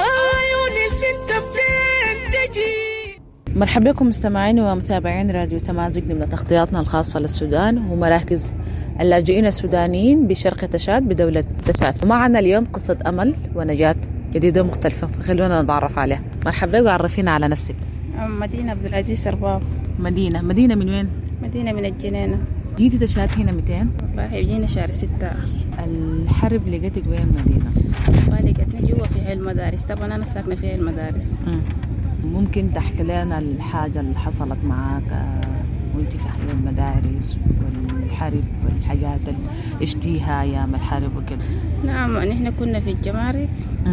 O: مرحبا بكم مستمعين ومتابعين راديو تمازج ضمن تغطياتنا الخاصة للسودان ومراكز اللاجئين السودانيين بشرق تشاد بدولة تشاد. ومعنا اليوم قصة أمل ونجاة جديدة مختلفة، فخلونا نتعرف عليها. مرحبا وعرفينا على نفسك.
P: مدينة عبد العزيز أرباب.
O: مدينة من وين؟
P: مدينة من الجنينة.
O: جيتي تشاد هنا 200؟
P: والله جينا شهر 6.
O: الحرب لقيتك وين مدينة؟
P: والله لقيتني جوا في هاي المدارس، طبعا أنا ساكنة في هاي المدارس.
O: ممكن تحكي لنا الحاجة اللي حصلت معاك وانت في أهل المدارس والحرب والحاجات اللي اشتيها أيام الحرب وكده؟
P: نعم، نحن كنا في الجمارك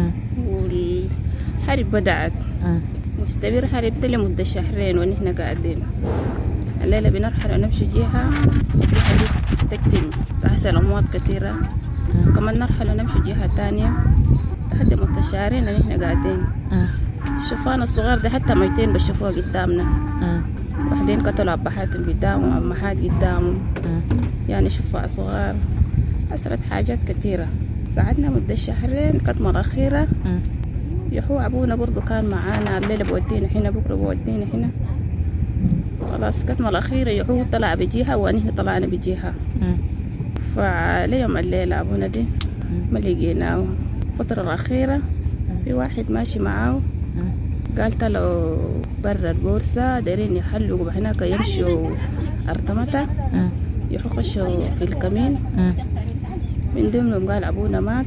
P: والحرب بدأت مستمر حرب لمدة شهرين ونحن قاعدين. الليلة بنرحل ونمشي جهة تكتم تحصل أموات كثيرة، كمان نرحل ونمشي جهة تانية لحد مدة شهرين ونحن قاعدين. الشفان الصغار ده حتى ميتين بشوفوها قدامنا. واحدين قتلوا أبهاتهم قدامهم، أمهات قدامهم، يعني شفاء صغار. حصلت حاجات كثيرة. قعدنا مدة شهرين. كتمة الأخيرة يحو أبونا برضو كان معانا، الليلة بودينا هنا بكرة بودينا هنا. خلاص كتمة الأخيرة يحو طلع بجيها ونحن طلعنا بجيها. فاليوم الليلة أبونا دي ما لقيناه. الفترة الأخيرة في واحد ماشي معاه قال طلعوا برا البورصة دايرين يحلقوا هناك يمشوا أرتمتا يخشوا في الكمين. من ضمنهم قال أبونا مات.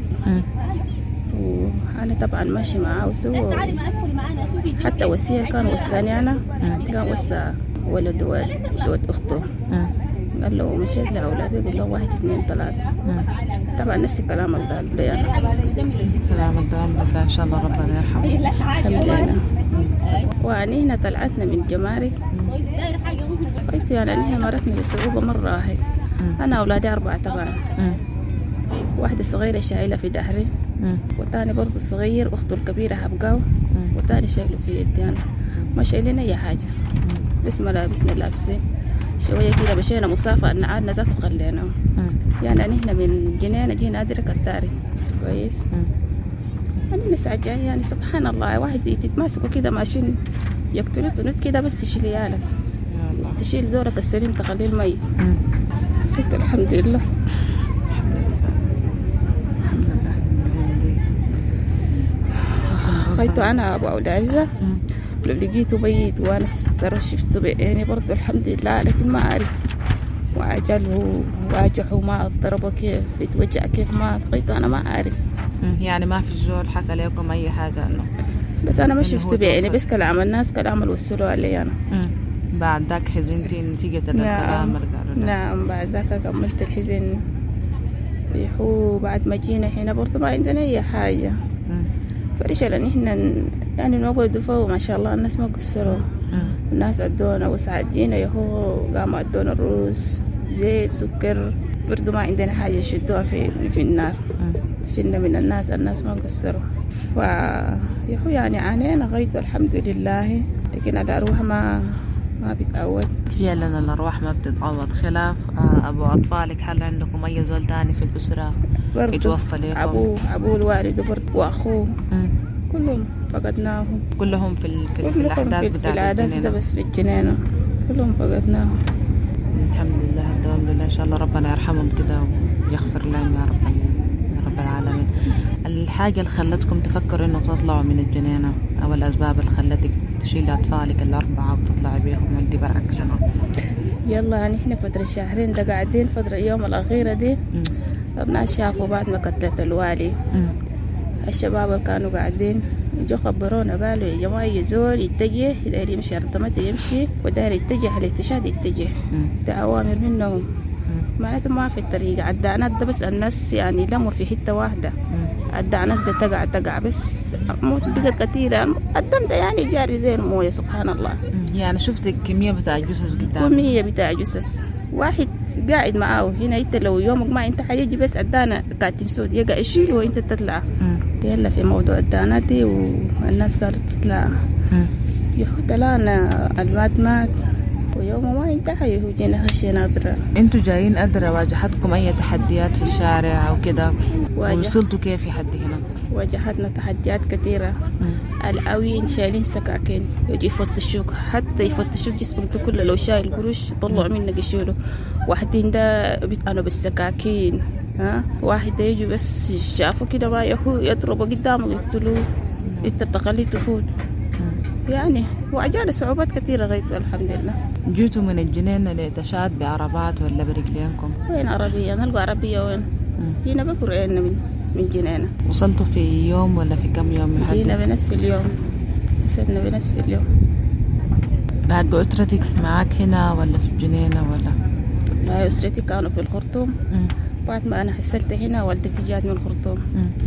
P: وأنا طبعا ماشي معاه وسوى حتى وسيل كان وساني أنا، كان وسى ولد أخته. قال له مشيت لأولادي قال له 1 2 3. طبعا نفس الكلام اللي قال لي أنا.
O: كلام الدوام بالله إن شاء الله ربنا يرحمه.
P: الحمد لله. وعني هنا طلعتنا من جمارك. قلت يعني هنا مرتنا بصعوبة مرة هيك. أنا أولادي 4 طبعا. واحدة صغيرة شايلة في ظهري، وتاني برضو صغير أخته الكبيرة هبقاو، وتاني شايله في يدي أنا. ما شايلين أي حاجة، بس ملابسنا لابسين. شوية كده مشينا مسافة أن عادنا ذاته خلينا. يعني نحن من جنينة جينا أدرك التاري كويس. أنا نسعى جاي يعني سبحان الله، واحد يتماسكوا كده ماشيين يقتلوا تنت كده بس تشيل يالك، تشيل زورك السليم تخليه الميت. قلت الحمد لله. خيطوا أنا أبو أولادي لو لقيته ميت وأنا شفته بعيني برضو الحمد لله، لكن ما أعرف وعجله واجحه ما ضربه كيف يتوجع كيف ما خيطه أنا ما أعرف.
O: يعني ما في الزول حكى لكم أي حاجة إنه؟
P: بس أنا ما شفته بعيني، بس كلام الناس كلام اللي وصلوا علي أنا.
O: بعد ذاك حزنتي نتيجة الكلام؟
P: نعم بعد ذاك كملت الحزن. يحو بعد ما جينا هنا برضو ما عندنا أي حاجة. فرشل نحن يعني نقعد فوق ما شاء الله الناس ما قصروا. الناس أدونا وسعدينا يهو قاموا أدونا الرز زيت سكر، برضو ما عندنا حاجة يشدوها في النار. شلنا من الناس ما قصروا. فيهو يعني عانينا غايته الحمد لله، لكن الأرواح ما بتعود.
O: فعلا الأرواح ما بتتعوض. خلاف أبو أطفالك، هل عندكم أي زول تاني في الأسرة يتوفى لكم؟
P: أبوه الوالد وأخوه كلهم فقدناهم.
O: كلهم في الأحداث بتاعت
P: الأحداث ده بس في الجنينة كلهم فقدناهم.
O: الحمد لله الحمد لله. إن شاء الله ربنا يرحمهم كده ويغفر لهم يا رب العالمين. الحاجة اللي خلتكم تفكروا إنه تطلعوا من الجنينة أو الأسباب اللي خلتك تشيل أطفالك 4 وتطلعي بيهم وانت برعك شنو؟
P: يلا نحن فترة شهرين ده قاعدين فترة يوم الأخيرة دي. الناس شافوا بعد ما قتلت الوالي. الشباب اللي كانوا قاعدين جو خبرونا قالوا يا جماعة يزول يتجه داير يمشي أرتمته يمشي وداير يتجه الاستشهاد يتجه. ده أوامر منهم معناته ما في الطريق. عدعنات ده بس الناس يعني لموا في حتة واحدة. عدعنات ده تقع بس موت بقت كثيرة. الدم ده يعني جاري زي الموية سبحان الله.
O: يعني شفت كمية بتاع جثث قدام؟
P: كمية بتاع جثث واحد قاعد معاه هنا. انت لو يومك ما انت حيجي بس ادانا كاتم سود يقع يشيل وانت تطلع. يلا في موضوع الدانات دي والناس قالت تطلع يحط لنا المات ويوم ما انتهى يجينا هالشي نادرة.
O: انتوا جايين أدرى واجهتكم أي تحديات في الشارع أو كده؟ وصلتوا كيف حد هنا؟
P: واجهتنا تحديات كثيرة. العوين شايلين سكاكين يجي يفتشوك، حتى يفتشوك جسمك ده كله. لو شايل قروش يطلعوا منك يشيلوا. واحدين ده بيتقنوا بالسكاكين. واحد ده يجي بس شافوا كده ما يهو يضربوا قدامك يقتلوه. انت تخليه تفوت. يعني وعجالة صعوبات كثيرة غيرت الحمد لله.
O: جيتوا من الجنينة لتشاد بعربات ولا برجلينكم؟
P: وين عربية؟ نلقى عربية وين؟ جينا بقرأنا من جنينة.
O: وصلتوا في يوم ولا في كم يوم محدد؟
P: جينا بنفس اليوم، وصلنا بنفس اليوم.
O: بعد أسرتك معاك هنا ولا في الجنينة ولا؟
P: لا أسرتي كانوا في الخرطوم. بعد ما أنا حصلت هنا والدتي جات من الخرطوم.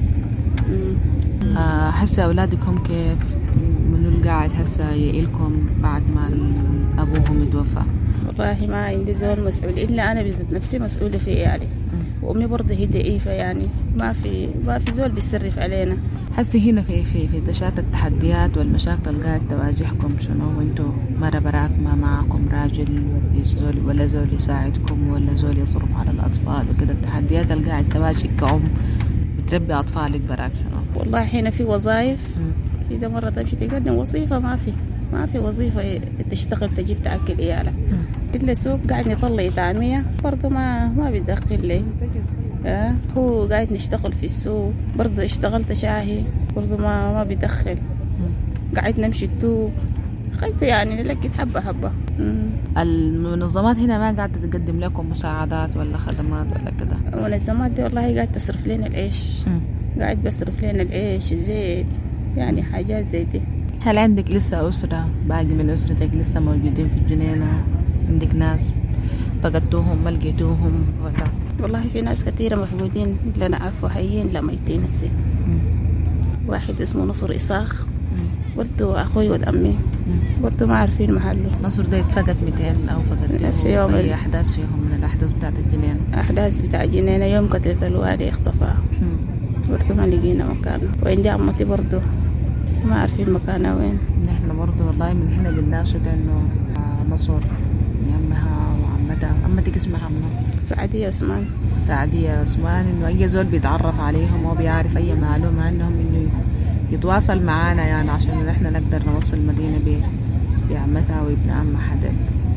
O: هسه أولادكم كيف؟ منو القاعد هسه يقلكم بعد ما أبوهم يتوفى؟
P: والله ما عندي زول مسؤول إلا أنا بذات نفسي مسؤولة فيه يعني. وأمي برضه هي ضعيفة يعني ما في زول بيصرف علينا.
O: هسه هنا في تشات التحديات والمشاكل اللي قاعد تواجهكم شنو؟ وانتوا مرة براك ما معكم راجل ولا زول يساعدكم ولا زول يصرف على الأطفال وكده. التحديات اللي قاعد تواجهك كأم بتربي أطفالك براك شنو؟
P: والله هنا في وظائف إذا مرة تمشي تقدم وظيفة ما في وظيفة تشتغل تجيب تأكل عيالك. إلا سوق قاعد نطلع طعمية برضو ما بيدخل لي. هو قاعد نشتغل في السوق برضو اشتغلت شاهي برضو ما بيدخل. قاعد نمشي التوب خيط يعني لقيت حبة.
O: المنظمات هنا ما قاعدة تقدم لكم مساعدات ولا خدمات ولا كده؟
P: المنظمات دي والله قاعد تصرف لنا العيش. قاعد بصرف لنا العيش زيت يعني حاجات زي دي.
O: هل عندك لسه أسرة باقي من أسرتك لسه موجودين في الجنينة؟ عندك ناس فقدتوهم ما لقيتوهم ولا؟
P: والله في ناس كثيرة مفقودين لا نعرفوا حيين لا ميتين هسه. واحد اسمه نصر إساخ برضو أخوي ود أمي برضو ما عارفين محله.
O: نصر ده اتفقد 200 أو فقد
P: نفس يوم
O: أي أحداث فيهم من الأحداث بتاعت الجنينة؟
P: أحداث بتاع الجنينة يوم قتلت الوالي اختفى برضو ما لقينا مكانه. وعندي عمتي برضو ما عارفين مكانها وين.
O: نحن برضو والله من هنا بنناشد إنه نصر يمها وعمتها. عمتك اسمها منو؟
P: سعدية عثمان.
O: سعدية عثمان. إنه أي زول بيتعرف عليهم أو بيعرف أي معلومة عنهم إنه يتواصل معانا يعني عشان نحن نقدر نوصل المدينة بعمتها وابن عمها حدا.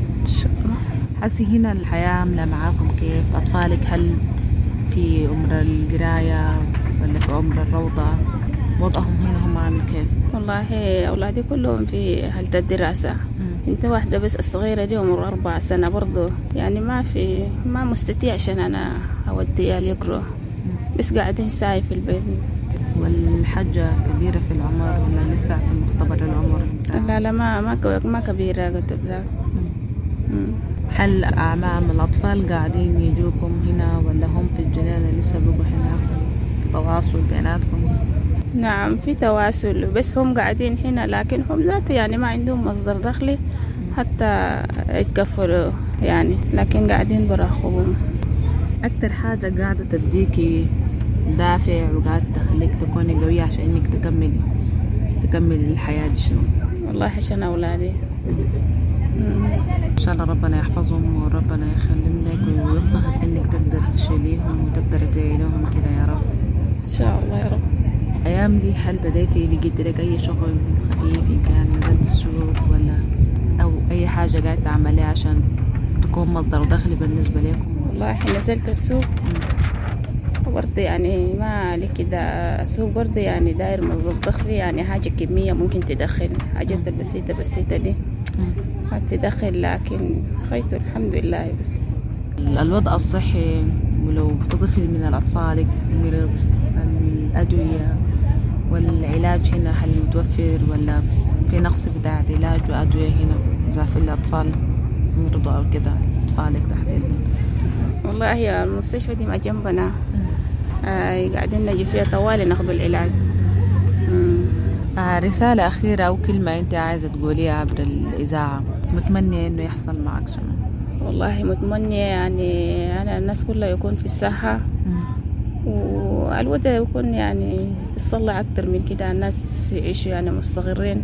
O: حسي هنا الحياة عاملة معاكم كيف؟ أطفالك هل في عمر القراية ولا في عمر الروضة؟ وضعهم هنا هم عامل كيف؟
P: والله أولادي كلهم في حالة الدراسة. انت واحدة بس الصغيرة دي عمر 4 سنة برضو يعني ما مستطيع عشان أنا أوديها يقرأ بس قاعدين ساي في البيت.
O: والحجة كبيرة في العمر ولا لسه في مختبر العمر؟
P: لا ما كبيرة قلت لك.
O: هل أعمام الأطفال قاعدين يجوكم هنا ولا هم في الجنينة لسه بقوا هنا؟ في تواصل بيناتكم؟
P: نعم في تواصل بس هم قاعدين هنا لكن هم ذات يعني ما عندهم مصدر دخلي حتى يتكفلوا يعني لكن قاعدين براخوهم.
O: أكتر حاجة قاعدة تديكي دافع وقاعدة تخليك تكوني قوية عشان إنك تكملي الحياة دي شنو؟
P: والله عشان أولادي.
O: إن شاء الله ربنا يحفظهم وربنا يخليهم لك ويوفقك إنك تقدر تشيليهم وتقدر تعيلهم كده يا رب.
P: إن شاء الله يا رب.
O: أيام دي هل بديتي لقيت لك أي شغل خفيف إن كان نزلت السوق ولا أو أي حاجة قاعدة تعمليها عشان تكون مصدر دخل بالنسبة لكم؟
P: والله نزلت السوق برضه يعني ما لي كده. السوق برضه يعني داير مصدر دخل يعني حاجة كمية ممكن تدخل حاجات البسيطة دي تدخل لكن خيط الحمد لله. بس
O: الوضع الصحي ولو في طفل من الأطفال مرض الأدوية والعلاج هنا هل متوفر ولا في نقص بتاع علاج وأدوية هنا إذا في الأطفال مرضوا أو كده أطفالك تحديدا؟
P: والله هي المستشفى دي ما جنبنا قاعدين نجي فيها طوالي ناخذ العلاج.
O: رسالة أخيرة أو كلمة أنت عايزة تقوليها عبر الإذاعة متمنية إنه يحصل معك شنو؟
P: والله متمنية يعني أنا الناس كلها يكون في الصحة والوضع يكون يعني تصلح أكتر من كده، الناس يعيشوا يعني مستقرين.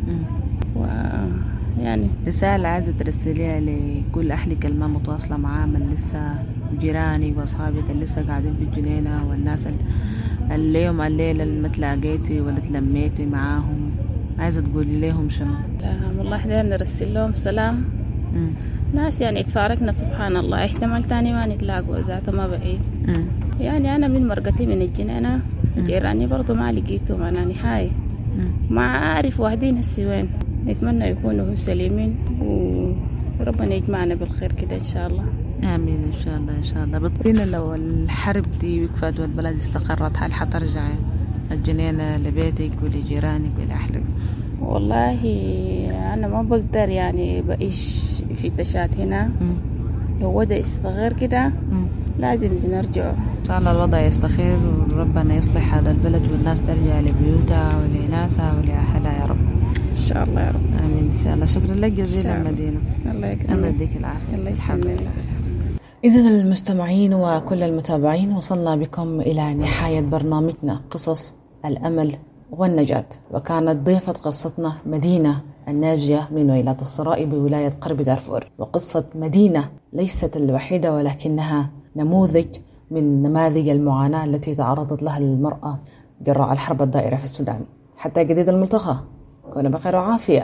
P: ويعني
O: رسالة عايزة ترسليها لكل أهلك اللي ما متواصلة معاه، من لسه جيراني وأصحابك اللي لسه قاعدين في الجنينة، والناس اللي يوم الليلة اللي ما تلاقيتي ولا تلميتي معاهم، عايزة تقولي لهم شنو؟
P: لا والله احنا نرسل لهم سلام. ناس يعني اتفارقنا سبحان الله، احتمال تاني ما نتلاقوا ذاته ما بعيد. يعني أنا من مرقتي من الجنينة جيراني برضو ما لقيتهم أنا نهاية، ما أعرف واحدين هسي وين. نتمنى يكونوا سليمين وربنا يجمعنا بالخير كده إن شاء الله.
O: آمين إن شاء الله إن شاء الله. بطرينا لو الحرب دي وقفت والبلد استقرت، هل حترجعي الجنينة لبيتك ولجيرانك ولأهلك؟
P: والله أنا ما بقدر يعني بعيش في تشات هنا. لو وضع يستغير كده لازم بنرجع
O: إن شاء الله. الوضع يستخير وربنا يصلح هذا البلد والناس ترجع لبيوتها ولناسها ولأهلها يا رب
P: إن شاء الله يا رب.
O: آمين إن شاء الله. شكرا لك جزيلا مدينة.
P: الله يكرمك.
O: الله يديك العافية.
P: الله يسلمك.
O: إذن المستمعين وكل المتابعين، وصلنا بكم إلى نهاية برنامجنا قصص الأمل والنجاة، وكانت ضيفة قصتنا مدينة الناجية من ويلات الصراء بولاية غرب دارفور. وقصة مدينة ليست الوحيدة ولكنها نموذج من نماذج المعاناة التي تعرضت لها المرأة جراء الحرب الدائرة في السودان. حتى جديد الملتقى، كونوا بخير وعافية.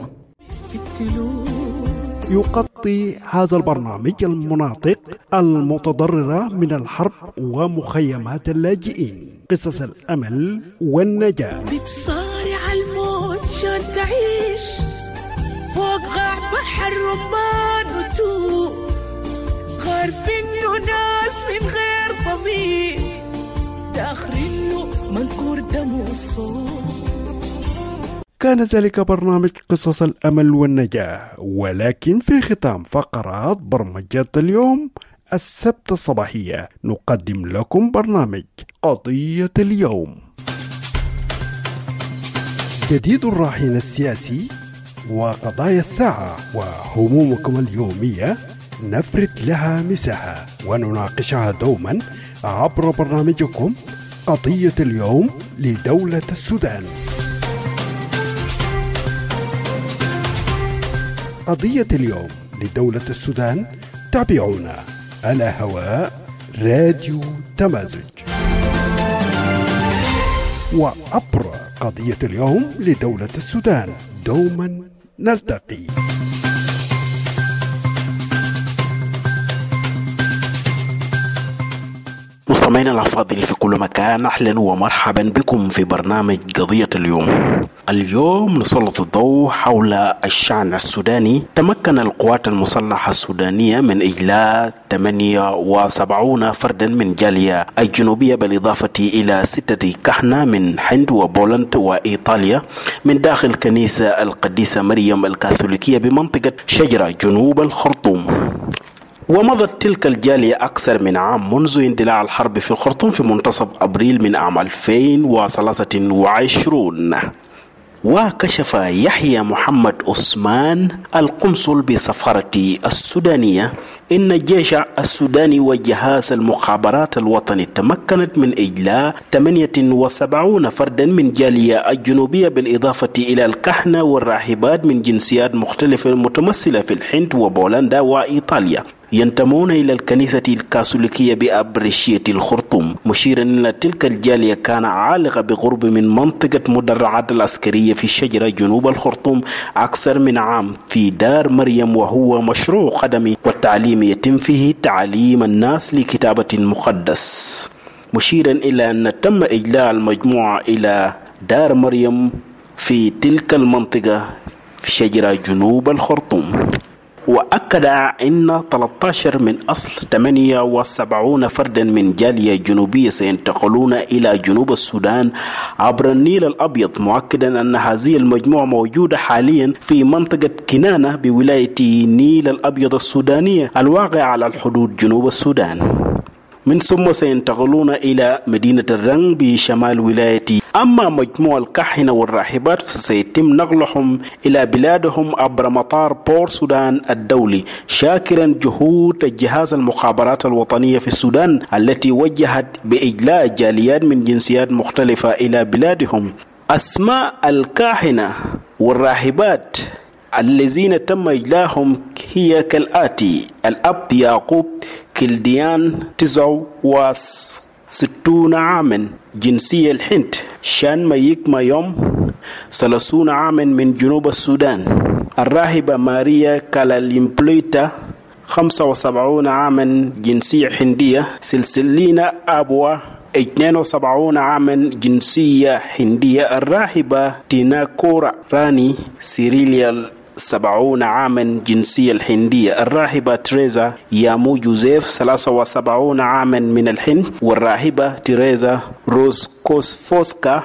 A: يغطي هذا البرنامج المناطق المتضررة من الحرب ومخيمات اللاجئين، قصص الأمل والنجاة.
B: بتصارع الموت عشان تعيش فوق غار بحر رمان وتوب، عارفينه ناس من غير ضمير، داخلينه منكور دم والصوت.
A: كان ذلك برنامج قصص الأمل والنجاة، ولكن في ختام فقرات برمجة اليوم السبت الصباحية نقدم لكم برنامج قضية اليوم. جديد الراهن السياسي وقضايا الساعة وهمومكم اليومية نفرد لها مساحة ونناقشها دوما عبر برنامجكم قضية اليوم لدولة السودان. قضية اليوم لدولة السودان، تابعونا على هواء راديو تمازج، وعبر قضية اليوم لدولة السودان دوما نلتقي.
Q: مستمعينا الأفاضل في كل مكان، أهلا ومرحبا بكم في برنامج قضية اليوم. اليوم نسلط الضوء حول الشأن السوداني. تمكن القوات المسلحة السودانية من إجلاء 78 فردا من جالية الجنوبية، بالإضافة إلى 6 كهنة من هند وبولند وإيطاليا من داخل كنيسة القديسة مريم الكاثوليكية بمنطقة شجرة جنوب الخرطوم. ومضت تلك الجالية أكثر من عام منذ اندلاع الحرب في الخرطوم في منتصف أبريل من عام 2023. وكشف يحيى محمد عثمان القنصل بسفارة السودانية إن الجيش السوداني وجهاز المخابرات الوطني تمكنت من إجلاء 78 فردا من جالية الجنوبية، بالإضافة إلى الكهنة والراهبات من جنسيات مختلفة متمثلة في الهند وبولندا وإيطاليا، ينتمون إلى الكنيسة الكاثوليكية بأبرشية الخرطوم، مشيرا إلى تلك الجالية كان عالقة بقرب من منطقة مدرعات العسكرية في الشجرة جنوب الخرطوم أكثر من عام في دار مريم، وهو مشروع خدمي والتعليم يتم فيه تعليم الناس لكتابة المقدس، مشيرا إلى أن تم إجلاء المجموعة إلى دار مريم في تلك المنطقة في شجرة جنوب الخرطوم. وأكد أن 13 من أصل 78 فردا من جالية جنوبية سينتقلون إلى جنوب السودان عبر النيل الأبيض، مؤكدا أن هذه المجموعة موجودة حاليا في منطقة كنانة بولاية نيل الأبيض السودانية الواقعة على الحدود جنوب السودان. من ثم سينتقلون إلى مدينة الرنج بشمال ولاية. أما مجموع الكاهنة والراهبات فسيتم نقلهم إلى بلادهم عبر مطار بور سودان الدولي، شاكرا جهود الجهاز المخابرات الوطنية في السودان التي وجهت بإجلاء الجاليات من جنسيات مختلفة إلى بلادهم. أسماء الكاهنة والراهبات الذين تم إجلاهم هي كالآتي: الأب يعقوب كلديان 69 عاما، جنسية الهند، شان ميك مايوم 30 عاما من جنوب السودان. الراهبة ماريا كالاليمبليتا 75 عاما، جنسية هندية. سلسلينا أبوا 72 عاما، جنسية هندية. الراهبة تيناكورا راني سيريليا 70 عاما، جنسية الهندية. الراهبة تريزا يامو جوزيف 73 عاما من الهند. والراهبة تريزا روسكوسفوسكا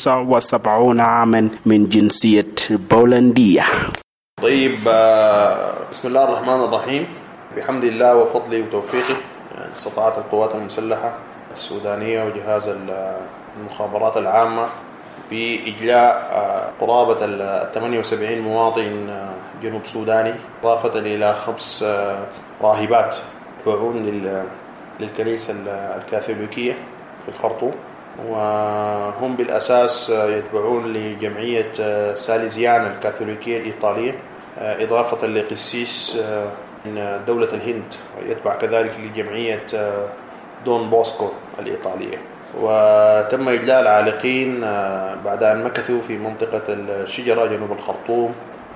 Q: 79 عاما من جنسية بولندية.
R: طيب، بسم الله الرحمن الرحيم. بحمد الله وفضله وتوفيقه استطاعت القوات المسلحة السودانية وجهاز المخابرات العامة بإجلاء قرابة 78 مواطن جنوب سوداني، إضافة إلى 5 راهبات يتبعون للكنيسة الكاثوليكية في الخرطوم، وهم بالأساس يتبعون لجمعية ساليزيان الكاثوليكية الإيطالية، إضافة لقسيس من دولة الهند يتبع كذلك لجمعية دون بوسكو الإيطالية. وتم إجلاء العالقين بعد أن مكثوا في منطقة الشجرة جنوب الخرطوم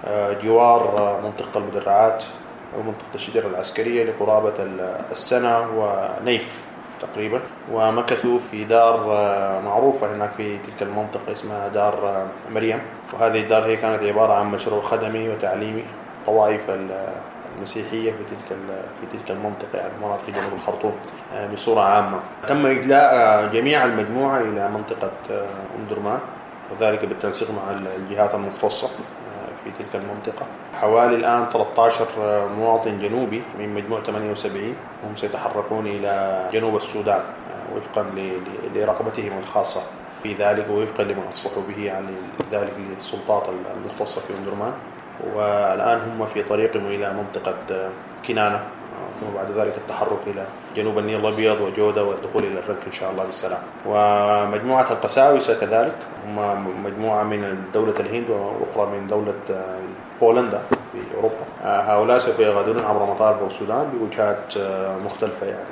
R: جوار منطقة المدرعات أو منطقة الشجرة العسكرية لقرابة السنة ونيف تقريبا، ومكثوا في دار معروفة هناك في تلك المنطقة اسمها دار مريم. وهذه الدار هي كانت عبارة عن مشروع خدمي وتعليمي طوائف المسيحية في تلك المنطقة، يعني مناطق جنوب الخرطوم بصورة عامة. تم إجلاء جميع المجموعة إلى منطقة أم درمان، وذلك بالتنسيق مع الجهات المختصة في تلك المنطقة. حوالي الآن 13 مواطن جنوبي من مجموع 78 هم سيتحركون إلى جنوب السودان وفقا لرغبتهم الخاصة في ذلك، ووفقا لما أفصحوا به عن ذلك للسلطات المختصة في أم درمان. والآن هم في طريقهم إلى منطقة كنانة، ثم بعد ذلك التحرك إلى جنوب النيل الأبيض وجودة والدخول إلى الرنك إن شاء الله بالسلام. ومجموعة القساوسة كذلك هم مجموعة من دولة الهند وأخرى من دولة بولندا في أوروبا. هؤلاء سوف يغادرون عبر مطار بور السودان بوجهات مختلفة يعني.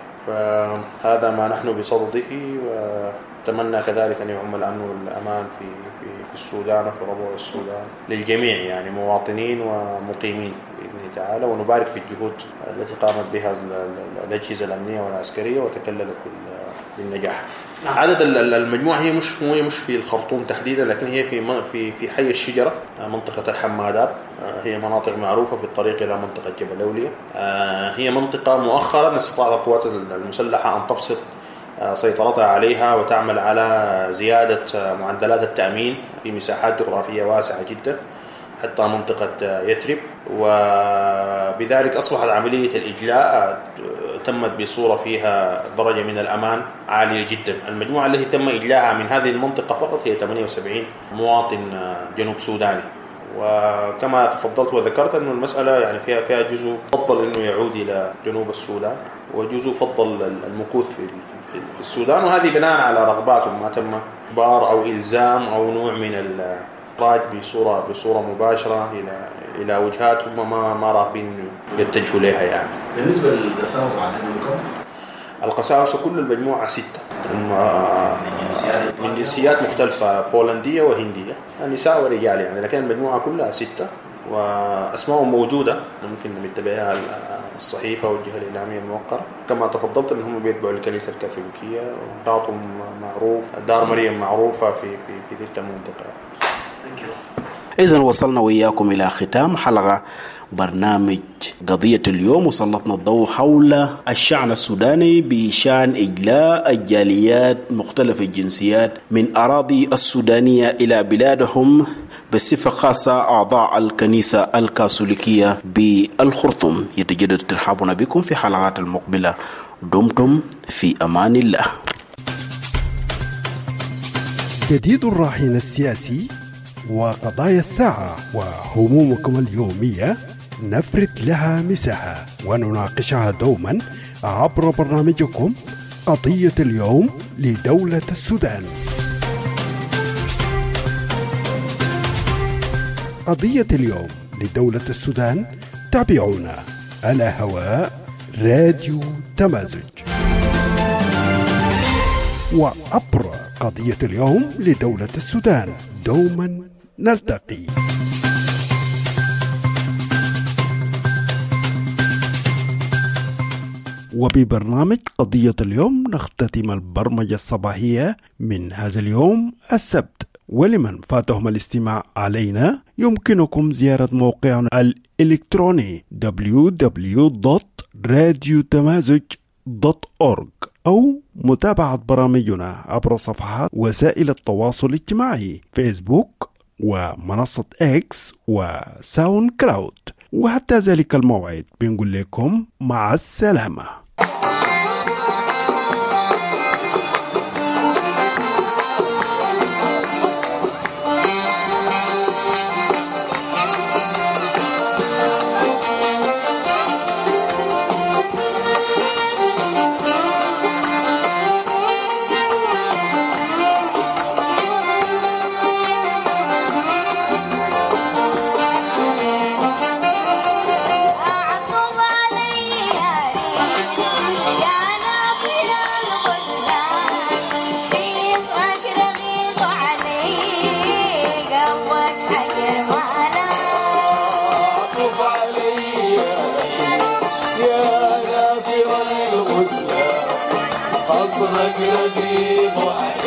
R: فهذا ما نحن بصدده، وأتمنى كذلك أن يعم الأمن والأمان في السودان وفي ربوع السودان للجميع، يعني مواطنين ومقيمين بإذن تعالى. ونبارك في الجهود التي قامت بها الأجهزة الأمنية والعسكرية وتكللت بالنجاح. عدد المجموعة هي مش في الخرطوم تحديدا، لكن هي في حي الشجرة، منطقة الحمادات. هي مناطق معروفة في الطريق إلى منطقة جبل أولية. هي منطقة مؤخرا استطاعت القوات المسلحة أن تبسط سيطرتها عليها وتعمل على زيادة معدلات التأمين في مساحات جغرافية واسعة جدا حتى منطقة يثرب، وبذلك أصبحت عملية الإجلاء تمت بصورة فيها درجة من الأمان عالية جدا. المجموعة التي تم إجلاءها من هذه المنطقة فقط هي 78 مواطن جنوب سوداني. وكما تفضلت وذكرت أن المسألة يعني فيها جزء فضل أنه يعود إلى جنوب السودان، وجزء فضل المكوث في السودان، وهذه بناء على رغباتهم، ما تم إجبار أو إلزام أو نوع من الإخراج بصورة مباشرة إلى وجهات هم ما راغبين يتجهوا لها يعني.
D: بالنسبة للقساوسة عندنا كم؟
R: القساوسة كل المجموعة 6 من جنسيات مختلفة، بولندية وهندية، النساء ورجال يعني، لكن المجموعة كلها 6 وأسمائهم موجودة ممكن نتبعها الصحيفة والجهة الإعلامية الموقرة. كما تفضلت أنهم بيتبعوا الكنيسة الكاثوليكية، ونشاطهم معروف، دار مريم معروفة في تلك المنطقة.
Q: إذن وصلنا وإياكم إلى ختام حلقة برنامج قضية اليوم، وسلطنا الضوء حول الشأن السوداني بشأن إجلاء الجاليات مختلف الجنسيات من أراضي السودانية إلى بلادهم، بصفة خاصة أعضاء الكنيسة الكاثوليكية بالخرطوم. يتجدد ترحابنا بكم في حلقات المقبلة، دمتم في أمان الله.
A: جديد الراهن السياسي وقضايا الساعة وهمومكم اليومية نفرد لها مساحة ونناقشها دوما عبر برنامجكم قضية اليوم لدولة السودان. قضية اليوم لدولة السودان تابعونا على هواء راديو تمازج، وعبر قضية اليوم لدولة السودان دوما نلتقي. وببرنامج قضية اليوم نختتم البرمجة الصباحية من هذا اليوم السبت. ولمن فاتهم الاستماع علينا يمكنكم زيارة موقعنا الإلكتروني www.radiotamazoj.org أو متابعة برامجنا عبر صفحات وسائل التواصل الاجتماعي فيسبوك ومنصة إكس وساوند كلاود. وحتى ذلك الموعد بنقول لكم مع السلامة.
B: قصرك رقيب